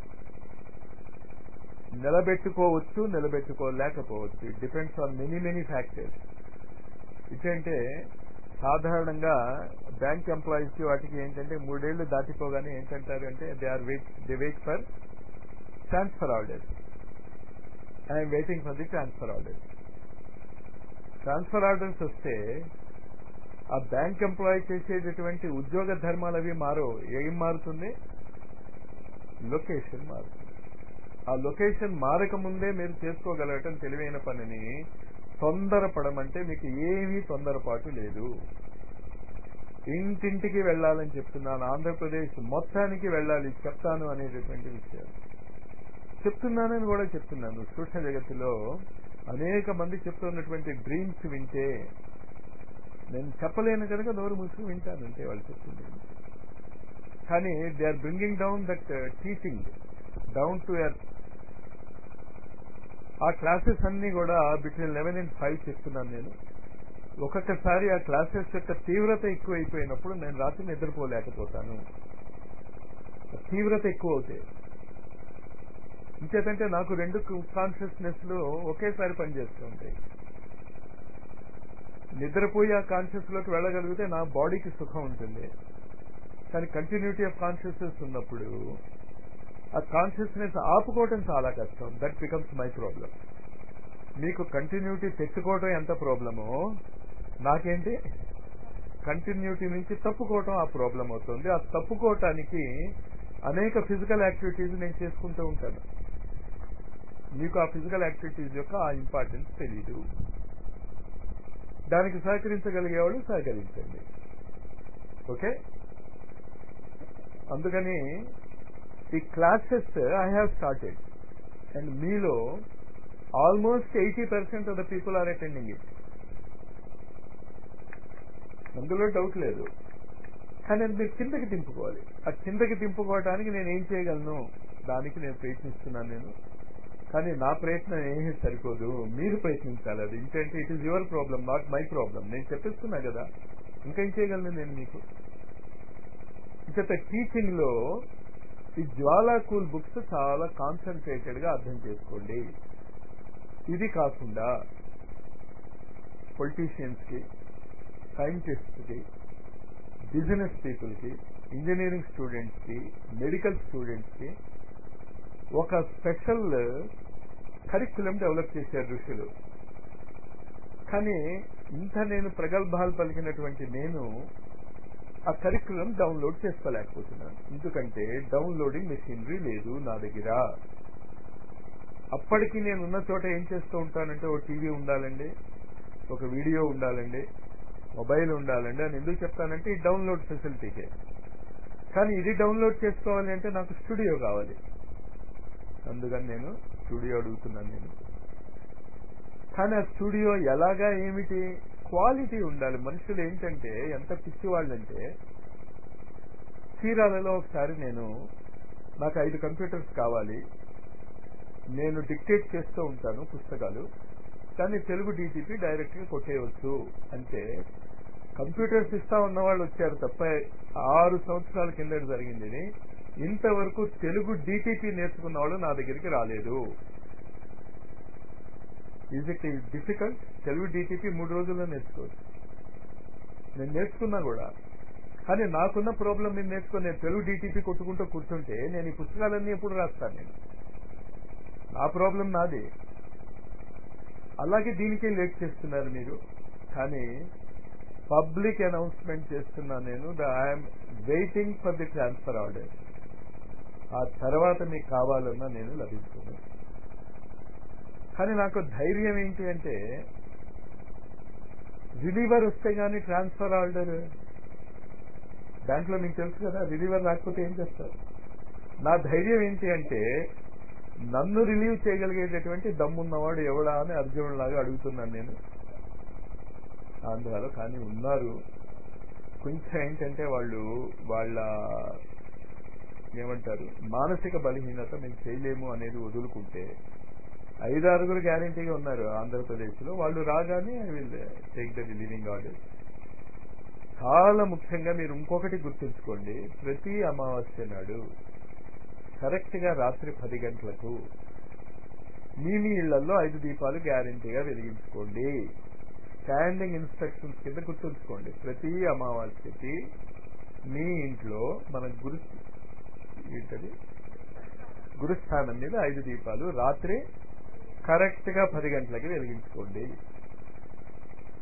నిలబెట్టుకోవచ్చు, నిలబెట్టుకోలేకపోవచ్చు. It depends on many many factors. ఇటంటే సాధారణంగా బ్యాంక్ ఎంప్లాయీస్ కి వాటికి ఏంటంటే మూడేళ్లు దాటిపోగానే ఏంటంటారు అంటే they are wait they wait for transfer orders. I'm waiting for the transfer orders. Transfer orders వస్తే ఆ బ్యాంక్ ఎంప్లాయీ చేసేటటువంటి ఉద్యోగ ధర్మాలు అవి మారో. ఏం మారుతుంది? లొకేషన్ మారుతుంది. ఆ లొకేషన్ మారకముందే మీరు చేసుకోగలగటం తెలివైన పనిని తొందరపడమంటే మీకు ఏమీ తొందరపాటు లేదు. ఇంటింటికి వెళ్ళాలని చెప్తున్నాను. ఆంధ్రప్రదేశ్ మొత్తానికి వెళ్ళాలి చెప్తాను అనేటటువంటి విషయాలు చెప్తున్నానని కూడా చెప్తున్నాను. సూక్ష్మ జగత్తులో అనేక మంది చెప్తున్నటువంటి డ్రీమ్స్ వింటే నేను చెప్పలేను కనుక నోరు మూసుకుని వింటానంటే వాళ్ళు చెప్తుంది. కానీ they are bringing down that teaching down to earth. ఆ క్లాసెస్ అన్ని కూడా బిట్వీన్ లెవెన్ అండ్ ఫైవ్ చెప్తున్నాను నేను. ఒక్కొక్కసారి ఆ క్లాసెస్ యొక్క తీవ్రత ఎక్కువైపోయినప్పుడు నేను రాత్రి నిద్రపోలేకపోతాను. తీవ్రత ఎక్కువ అవుతాయి. ఇంకేతంటే నాకు రెండు కాన్షియస్నెస్లు ఒకేసారి పనిచేస్తూ ఉంటాయి. నిద్రపోయి ఆ కాన్షియస్ లోకి వెళ్ళగలిగితే నా బాడీకి సుఖం ఉంటుంది. కానీ కంటిన్యూటీ ఆఫ్ కాన్షియస్నెస్ ఉన్నప్పుడు ఆ కాన్షియస్నెస్ ఆపుకోవటం చాలా కష్టం. That becomes my problem. మీకు కంటిన్యూటీ తెచ్చుకోవటం ఎంత ప్రాబ్లమో నాకేంటి కంటిన్యూటీ నుంచి తప్పుకోవటం ఆ ప్రాబ్లం అవుతుంది. ఆ తప్పుకోవటానికి అనేక ఫిజికల్ యాక్టివిటీస్ నేను చేసుకుంటూ ఉంటాను. మీకు ఆ ఫిజికల్ యాక్టివిటీస్ యొక్క ఆ ఇంపార్టెన్స్ తెలీదు. దానికి సహకరించగలిగేవాళ్ళు సహకరించండి. ఓకే. అందుకని ఈ classes I have started and మీలో almost eighty percent of the people are attending it. అందులో డౌట్ లేదు. కానీ అది మీరు కిందకి దింపుకోవాలి. ఆ కిందకి దింపుకోవడానికి నేను ఏం చేయగలను దానికి నేను ప్రయత్నిస్తున్నాను నేను. కానీ నా ప్రయత్నం ఏమీ సరిపోదు. మీరు ప్రయత్నించాలి. అది ఏంటంటే it is your problem, not my problem. నేను చెప్పిస్తున్నా కదా, ఇంకేం చేయగలను నేను మీకు. ఇంకత టీచింగ్ లో ఈ జ్వాలా కూల్ బుక్స్ చాలా కాన్సన్ట్రేటెడ్ గా అర్థం చేసుకోండి. ఇది కాకుండా పొలిటీషియన్స్ కి, సైంటిస్ట్ కి, బిజినెస్ పీపుల్ కి, ఇంజనీరింగ్ స్టూడెంట్స్ కి, మెడికల్ స్టూడెంట్స్ కి ఒక స్పెషల్ కరిక్యులం డెవలప్ చేశారు ఋషులు. కానీ ఇంత నేను ప్రగల్భాలు పలికినటువంటి నేను ఆ కరిక్యులం డౌన్లోడ్ చేసుకోలేకపోతున్నాను. ఎందుకంటే డౌన్లోడింగ్ మెషినరీ లేదు నా దగ్గర. అప్పటికి నేను ఉన్న చోట ఏం చేస్తూ ఉంటానంటే ఒక టీవీ ఉండాలండి, ఒక వీడియో ఉండాలండి, మొబైల్ ఉండాలండి అని ఎందుకు చెప్తానంటే ఈ డౌన్లోడ్ ఫెసిలిటీకే. కానీ ఇది డౌన్లోడ్ చేసుకోవాలి అంటే నాకు స్టూడియో కావాలి. అందుకని నేను స్టూడియో అడుగుతున్నాను నేను. కానీ ఆ స్టూడియో ఎలాగా ఏమిటి క్వాలిటీ ఉండాలి. మనుషులు ఏంటంటే ఎంత పిచ్చివాళ్ళంటే చీరాలలో ఒకసారి నేను నాకు ఐదు కంప్యూటర్స్ కావాలి, నేను డిక్టేట్ చేస్తూ ఉంటాను పుస్తకాలు, కానీ తెలుగు డీటీపీ డైరెక్ట్ గా కొట్టేయవచ్చు అంటే కంప్యూటర్స్ ఇస్తా ఉన్నవాళ్ళు వచ్చారు తప్ప ఆరు సంవత్సరాల కిందట జరిగింది. ఇంతవరకు తెలుగు డీటీపీ నేర్చుకున్న వాళ్ళు నా దగ్గరికి రాలేదు. Is it difficult? Telugu DTP మూడు రోజుల్లో నేర్చుకోవచ్చు. నేను నేర్చుకున్నా కూడా. కానీ నాకున్న ప్రాబ్లం నేను నేర్చుకుని నేను తెలుగు డీటీపీ కొట్టుకుంటూ కూర్చుంటే నేను ఈ పుస్తకాలన్నీ ఎప్పుడు రాస్తాను నేను. నా ప్రాబ్లం నాది. అలాగే దీనికే లేట్ చేస్తున్నారు మీరు. కానీ పబ్లిక్ అనౌన్స్మెంట్ చేస్తున్నా నేను. I'm waiting for the transfer order. ఆ తర్వాత మీకు కావాలన్నా నేను లభిస్తుంది. కానీ నాకు ధైర్యం ఏంటి అంటే రిలీవర్ వస్తే గానీ ట్రాన్స్ఫర్ ఆర్డర్ బ్యాంకులో మీకు తెలుసు కదా, రిలీవర్ రాకపోతే ఏం చేస్తారు. నా ధైర్యం ఏంటి అంటే నన్ను రిలీవ్ చేయగలిగేటటువంటి దమ్మున్నవాడు ఎవడా అని అర్జునుడిలాగా అడుగుతున్నాను నేను ఆంధ్రాలో. కానీ ఉన్నారు. కొంచెం ఏంటంటే వాళ్ళు వాళ్ళ ఏమంటారు మానసిక బలహీనత మేము చేయలేము అనేది వదులుకుంటే ఐదారుగురు గ్యారెంటీగా ఉన్నారు ఆంధ్రప్రదేశ్ లో. వాళ్ళు రాగానే I will take the relieving order. చాలా ముఖ్యంగా మీరు ఇంకొకటి గుర్తుంచుకోండి. ప్రతి అమావాస్య నాడు కరెక్ట్ గా రాత్రి పది గంటలకు మీ మీ ఇళ్లలో ఐదు దీపాలు గ్యారెంటీగా వెలిగించుకోండి. స్టాండింగ్ ఇన్స్ట్రక్షన్స్ కింద గుర్తుంచుకోండి. ప్రతి అమావాస్యకి మీ ఇంట్లో మన గురు ఏంటది గురుస్థానం మీద ఐదు దీపాలు రాత్రి కరెక్ట్ గా పది గంటలకి వెలిగించుకోండి.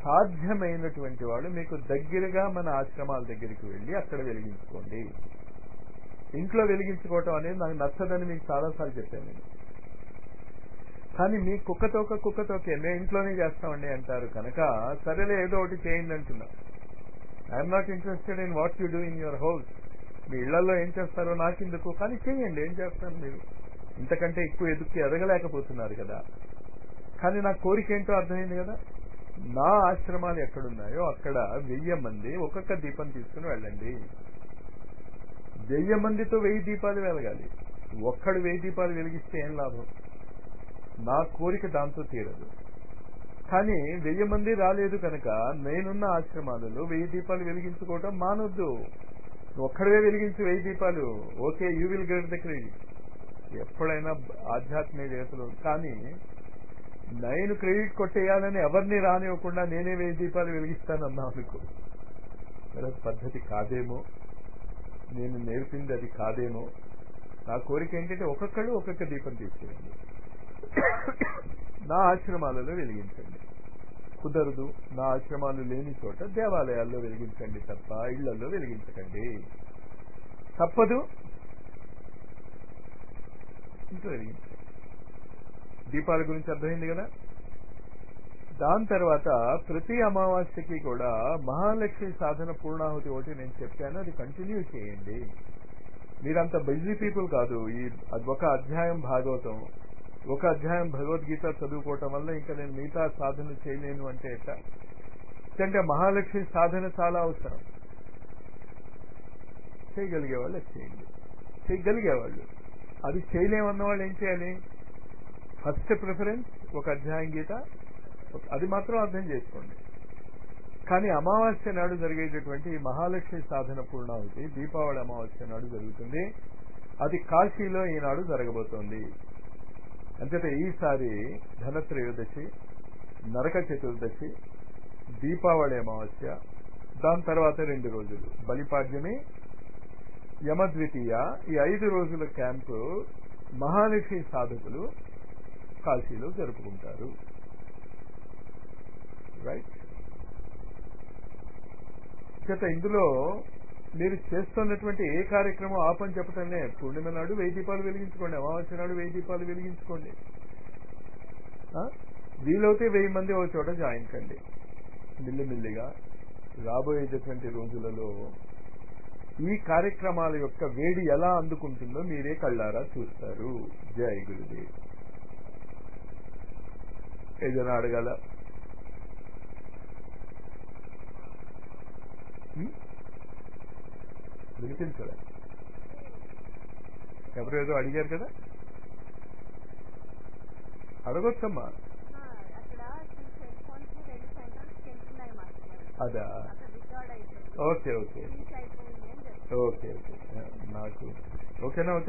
సాధ్యమైనటువంటి వాడు మీకు దగ్గరగా మన ఆశ్రమాల దగ్గరికి వెళ్ళి అక్కడ వెలిగించుకోండి. ఇంట్లో వెలిగించుకోవటం అనేది నాకు నచ్చదని మీకు చాలాసార్లు చెప్పాను నేను. కానీ మీ కుక్కతోక కుక్కతోకే మేము ఇంట్లోనే చేస్తామండి అంటారు కనుక సరేలే ఏదో ఒకటి చేయండి అంటున్నా. I'm not interested in what you do in your house. మీ ఇళ్లలో ఏం చేస్తారో నాకెందుకు, కానీ చేయండి. ఏం చేస్తాను మీరు ఇంతకంటే ఎక్కువ ఎదుక్కి ఎదగలేకపోతున్నారు కదా. కానీ నా కోరిక ఏంటో అర్థమైంది కదా. నా ఆశ్రమాలు ఎక్కడున్నాయో అక్కడ వెయ్యి మంది ఒక్కొక్క దీపం తీసుకుని వెళ్ళండి. వెయ్యి మందితో వెయ్యి దీపాలు వెలగాలి. ఒక్కడు వెయ్యి దీపాలు వెలిగిస్తే ఏం లాభం? నా కోరిక దాంతో తీరదు. కానీ వెయ్యి మంది రాలేదు కనుక నేనున్న ఆశ్రమాలలో వెయ్యి దీపాలు వెలిగించుకోవటం మానొద్దు. ఒక్కడే వెలిగించి వెయ్యి దీపాలు, okay, you will get the credit. ఎప్పుడైనా ఆధ్యాత్మికతలు. కానీ నేను క్రెడిట్ కొట్టేయాలని ఎవరిని రానివ్వకుండా నేనే వెయ్యి దీపాలు వెలిగిస్తానన్నా అనుకో, పద్ధతి కాదేమో, నేను నేర్పింది అది కాదేమో. నా కోరిక ఏంటంటే ఒక్కొక్కడు ఒక్కొక్క దీపం తీసుకెళ్ళండి, నా ఆశ్రమాలలో వెలిగించండి. కుదరదు, నా ఆశ్రమాలు లేని చోట దేవాలయాల్లో వెలిగించండి తప్ప ఇళ్లలో వెలిగించకండి. తప్పదు, ఇంట్లో వెలిగించండి. దీపాల గురించి అర్థమైంది కదా. దాని తర్వాత ప్రతి అమావాస్యకి కూడా మహాలక్ష్మి సాధన పూర్ణాహుతి ఒకటి నేను చెప్పాను, అది కంటిన్యూ చేయండి. మీరంత బిజీ పీపుల్ కాదు. ఈ ఒక అధ్యాయం భాగవతం, ఒక అధ్యాయం భగవద్గీత చదువుకోవటం వల్ల ఇంకా నేను మిగతా సాధన చేయలేను అంటే ఎట్లా? అంటే మహాలక్ష్మి సాధన చాలా అవసరం. చేయగలిగే వాళ్ళు అది చేయండి, చేయగలిగేవాళ్ళు. అది చేయలేమన్న వాళ్ళు ఏం చేయాలి? ఫస్ట్ ప్రిఫరెన్స్ ఒక అధ్యాయం గీత, అది మాత్రం అర్థం చేసుకోండి. కానీ అమావాస్య నాడు జరిగేటటువంటి మహాలక్ష్మి సాధన పూర్ణాహుతి దీపావళి అమావాస్య నాడు జరుగుతుంది. అది కాశీలో ఈనాడు జరగబోతోంది. అంతేత ఈసారి ధనత్రయోదశి, నరక చతుర్దశి, దీపావళి అమావాస్య, దాని తర్వాత రెండు రోజులు బలిపాడ్యమి, యమద్వితీయ, ఈ ఐదు రోజుల క్యాంపు మహాలక్ష్మి సాధకులు కాశీలో జరుపుకుంటారు. రైట్. చేత ఇందులో మీరు చేస్తున్నటువంటి ఏ కార్యక్రమం ఆపని చెప్పటంలే. పూర్ణిమ నాడు వెయ్యి దీపాలు వెలిగించుకోండి, అమావాస్య నాడు వెయ్యి దీపాలు వెలిగించుకోండి. వీలైతే వెయ్యి మంది ఒక చోట జాయిన్ కండి. మిల్లిమిల్లిగా రాబోయేటటువంటి రోజులలో ఈ కార్యక్రమాల యొక్క వేడి ఎలా అందుకుంటుందో మీరే కళ్ళారా చూస్తారు. జై గురుదేవ్. ఏదైనా అడగాల? వినిపించలే. ఎవరు ఏదో అడిగారు కదా, అడగొచ్చమ్మా. అదా, ఓకే ఓకే ఓకే ఓకే నాకు ఓకేనా? ఓకే,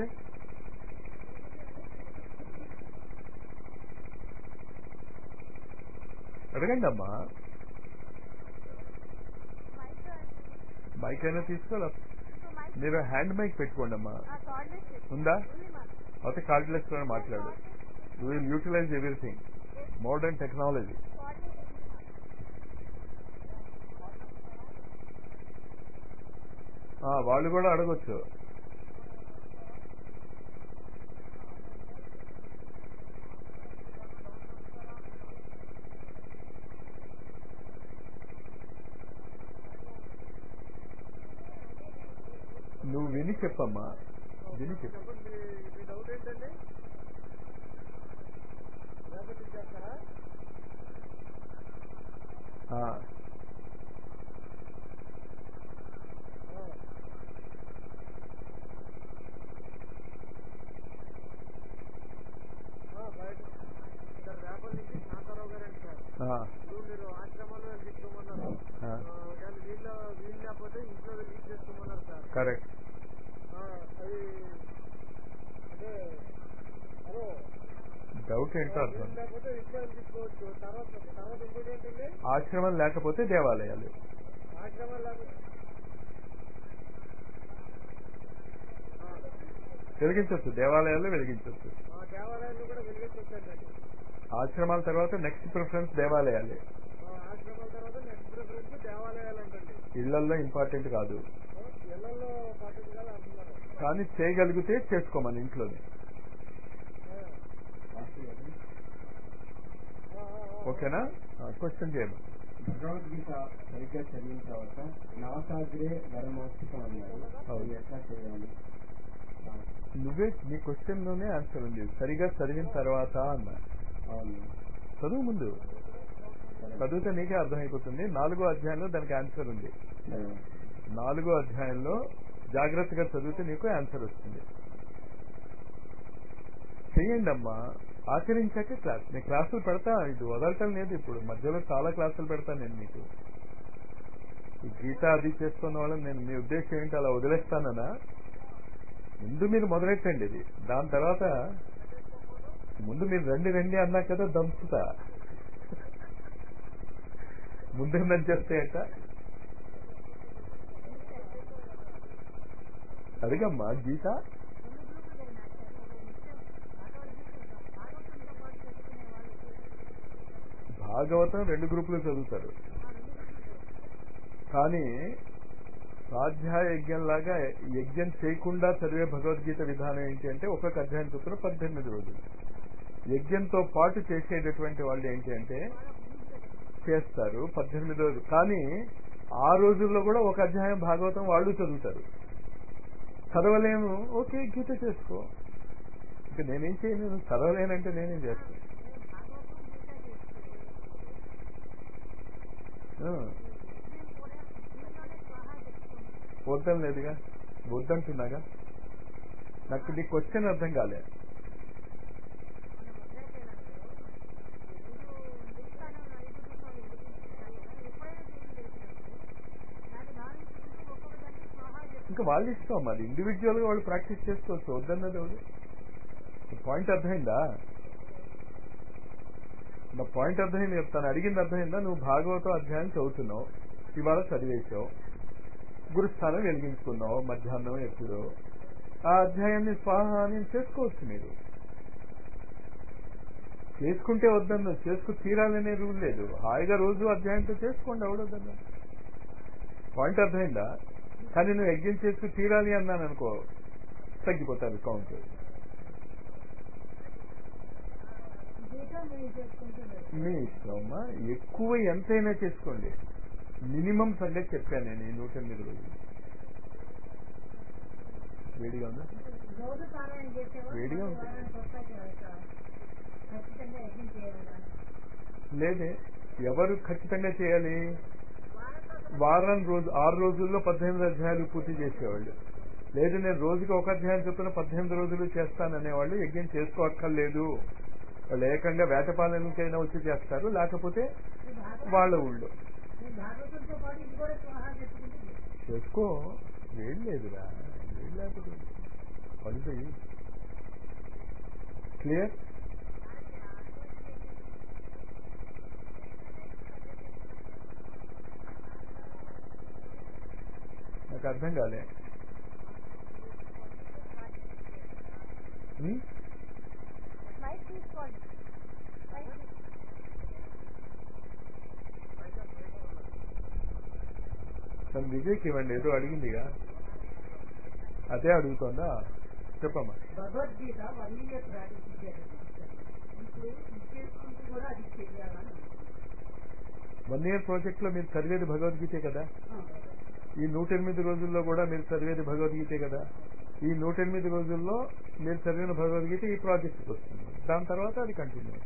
అడగండి అమ్మా. మైక్ అయినా తీసుకోవాలి. మీరు హ్యాండ్ మైక్ పెట్టుకోండి అమ్మా. ఉందా? అయితే కార్డ్లెస్ తో మాట్లాడు. You will utilize everything, modern technology. వాళ్ళు కూడా అడగొచ్చు. నువ్వు విని చెప్పమ్మా, విని చెప్పు. కరెక్ట్. డౌట్ ఏంటో అర్థం. ఆశ్రమం లేకపోతే దేవాలయాలు, వెలిగించవచ్చు. దేవాలయాల్లో వెలిగించవచ్చు. ఆశ్రమాల తర్వాత నెక్స్ట్ ప్రిఫరెన్స్ దేవాలయాలే. ఇళ్లల్లో ఇంపార్టెంట్ కాదు, కానీ చేయగలిగితే చేసుకోమని ఇంట్లోనే. ఓకేనా? క్వశ్చన్ చేయమని. భగవద్గీత సరిగ్గా చదివిన తర్వాత నాసాగ్రే వరమోత్సవం అన్నారు, అది ఎట్లా చేయాలి? నువ్వే నీ క్వశ్చన్ లోనే ఆన్సర్ ఉంది. సరిగా చదివిన తర్వాత అన్నా. అవును, చదువు ముందు, చదివితే నీకే అర్థమైపోతుంది. నాలుగో అధ్యాయంలో దానికి ఆన్సర్ ఉంది. నాలుగో అధ్యాయంలో జాగ్రత్తగా చదివితే నీకు ఆన్సర్ వస్తుంది. చెయ్యండి అమ్మా, ఆచరించాకే క్లాస్. నేను క్లాసులు పెడతా, ఇది వదలటం లేదు. ఇప్పుడు మధ్యలో చాలా క్లాసులు పెడతాను నేను మీకు. ఈ గీత అది చేస్తున్న వాళ్ళని నేను, మీ ఉద్దేశం ఏంటి అలా వదిలేస్తానన్నా? ముందు మీరు మొదలెట్టండి ఇది. దాని తర్వాత ముందు మీరు రండి రండి అన్నా కదా దంపుతా. ముందేమని చేస్తే అట అడిగమ్మా. గీత భాగవతం రెండు గ్రూపులు చదువుతారు, కానీ స్వాధ్యాయ యజ్ఞం లాగా యజ్ఞం చేయకుండా చదివే భగవద్గీత విధానం ఏంటి అంటే ఒక్కొక్క అధ్యాయం చొప్పున పద్దెనిమిది రోజులు. యజ్ఞంతో పాటు చేసేటటువంటి వాళ్ళు ఏంటి అంటే చేస్తారు పద్దెనిమిది రోజులు, కానీ ఆ రోజుల్లో కూడా ఒక అధ్యాయం భాగవతం వాళ్ళు చదువుతారు. చదవలేము, ఓకే గీత చేసుకో. ఇంకా నేనేం చేయలేను, చదవలేనంటే నేనేం చేస్తాను? వద్దని లేదుగా, వద్దంటున్నాగా. నాకు నీ క్వశ్చన్ అర్థం కాలే. ఇంకా వాళ్ళు ఇష్టం, అది ఇండివిజువల్ గా వాళ్ళు ప్రాక్టీస్ చేసుకోవచ్చు. వద్దన్నది ఎవరు? పాయింట్ అర్థమైందా? నా పాయింట్ అర్థమైంది చెప్తాను. అడిగింది అర్థమైందా? నువ్వు భాగవతం అధ్యాయం చదువుతున్నావు, ఇవాళ చదివేశావు, గురుస్థానం వెలిగించుకున్నావు మధ్యాహ్నం ఎప్పుడో. ఆ అధ్యాయాన్ని స్వాహ అని చేసుకోవచ్చు. మీరు చేసుకుంటే వద్దన్న, చేసుకు తీరాలనే రూల్ లేదు. హాయిగా రోజు అధ్యాయంతో చేసుకోండి, అవడొద్దన్న. పాయింట్ అర్థమైందా? కానీ నువ్వు యజ్ఞం చేసుకు తీరాలి అన్నాను అనుకో, తగ్గిపోతారు కౌంట్. మీ ఇష్టం అమ్మా, ఎక్కువ ఎంతైనా చేసుకోండి. మినిమం సంగతి చెప్పాను నేను. ఈ నూట ఎనిమిది రోజులు వేడిగా ఉందా? వేడిగా ఉంటుంది లేదే. ఎవరు ఖచ్చితంగా చేయాలి? వారం రోజు ఆరు రోజుల్లో పద్దెనిమిది అధ్యాయాలు పూర్తి చేసేవాళ్ళు. లేదు నేను రోజుకి ఒక అధ్యాయం చొప్పున పద్దెనిమిది రోజులు చేస్తాననేవాళ్ళు యజ్ఞం చేసుకోక్కర్లేదు. వాళ్ళు ఏకంగా వేటపాలెంకైనా వచ్చి చేస్తారు, లేకపోతే వాళ్ళ ఊళ్ళో చేసుకో. వేడి లేదురా, వేడి లేకపోతే పడిపోయి. క్లియర్? నాకు అర్థం కాలే. తను విజయ్కి ఇవ్వండి, ఏదో అడిగిందిగా, అదే అడుగుతుందా? చెప్పమ్మా. భగవద్గీత వన్ ఇయర్ ప్రాక్టీస్ కూడా అది చేయాలని. వన్ ఇయర్ ప్రాజెక్ట్ లో మీరు చదివేది భగవద్గీతే కదా. ఈ నూట ఎనిమిది రోజుల్లో కూడా మీరు చదివేది భగవద్గీతే కదా. ఈ నూట ఎనిమిది రోజుల్లో మీరు చదివిన భగవద్గీత ఈ ప్రాజెక్ట్కి వస్తుంది. దాని తర్వాత అది కంటిన్యూ.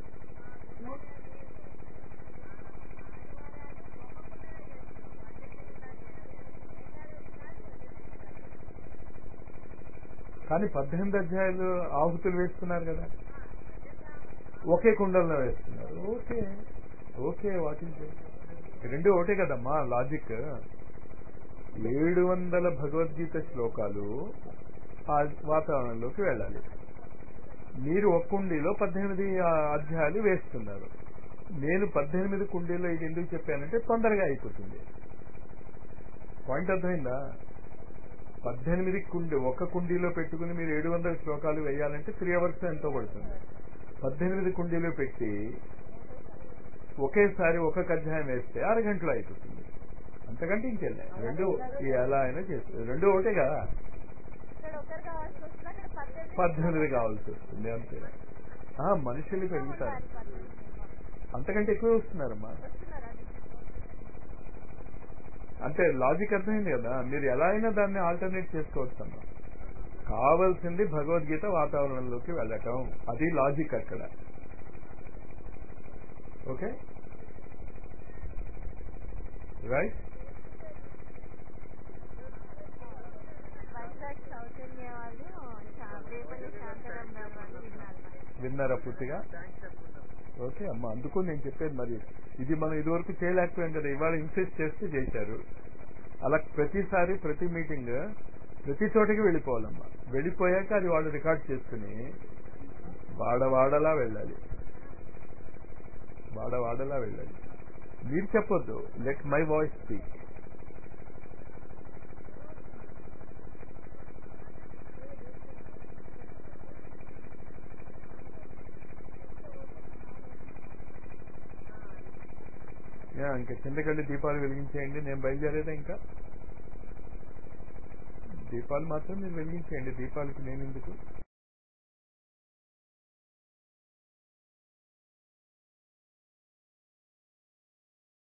కానీ పద్దెనిమిది అధ్యాయులు ఆహుతులు వేస్తున్నారు కదా, ఒకే కుండల్లో వేస్తున్నారు. ఓకే ఓకే వాటింగ్ రెండు ఒకటే కదమ్మా లాజిక్. ఏడు వందల భగవద్గీత శ్లోకాలు ఆ వాతావరణంలోకి వెళ్ళాలి. మీరు ఒక కుండీలో పద్దెనిమిది అధ్యాయాలు వేస్తున్నారు. నేను పద్దెనిమిది కుండీలో ఇది ఎందుకు చెప్పానంటే తొందరగా అయిపోతుంది. పాయింట్ అర్థమైందా? పద్దెనిమిది కుండీ ఒక కుండీలో పెట్టుకుని మీరు ఏడు వందల శ్లోకాలు వేయాలంటే త్రీ అవర్స్ ఎంతో పడుతుంది. పద్దెనిమిది కుండీలో పెట్టి ఒకేసారి ఒక్కొక్క అధ్యాయం వేస్తే అరగంటలో అయిపోతుంది. అంతకంటే ఇంకెళ్ళే రెండు ఎలా అయినా చేస్తుంది, రెండు ఒకటే కదా. పద్దెనిమిది కావాల్సి వస్తుంది అంతే. మనుషులు పెరుగుతారు, అంతకంటే ఎక్కువ వస్తున్నారమ్మా. అంటే లాజిక్ అర్థమైంది కదా. మీరు ఎలా అయినా దాన్ని ఆల్టర్నేట్ చేసుకోవచ్చు అమ్మా. కావాల్సింది భగవద్గీత వాతావరణంలోకి వెళ్ళటం, అది లాజిక్ అక్కడ. Okay right. విన్నారా పూర్తిగా? ఓకే అమ్మా, అందుకు నేను చెప్పేది. మరి ఇది మనం ఇదివరకు చేయలేకపోయాం కదా, ఇవాళ ఇన్సిస్ట్ చేస్తే చేశారు. అలా ప్రతిసారి ప్రతి మీటింగ్ ప్రతి చోటకి వెళ్ళిపోవాలమ్మా. వెళ్ళిపోయాక అది వాళ్ళు రికార్డ్ చేసుకుని వాడవాడలా వెళ్ళాలి, వాడవాడలా వెళ్ళాలి. మీరు చెప్పొద్దు, లెట్ మై వాయిస్ స్పీక్. ఇంకా కిందకెళ్ళి దీపాలు వెలిగించేయండి. నేను బయలుదేరేదా? ఇంకా దీపాలు మాత్రం మీరు వెలిగించేయండి. దీపాలకి నేను ఎందుకు?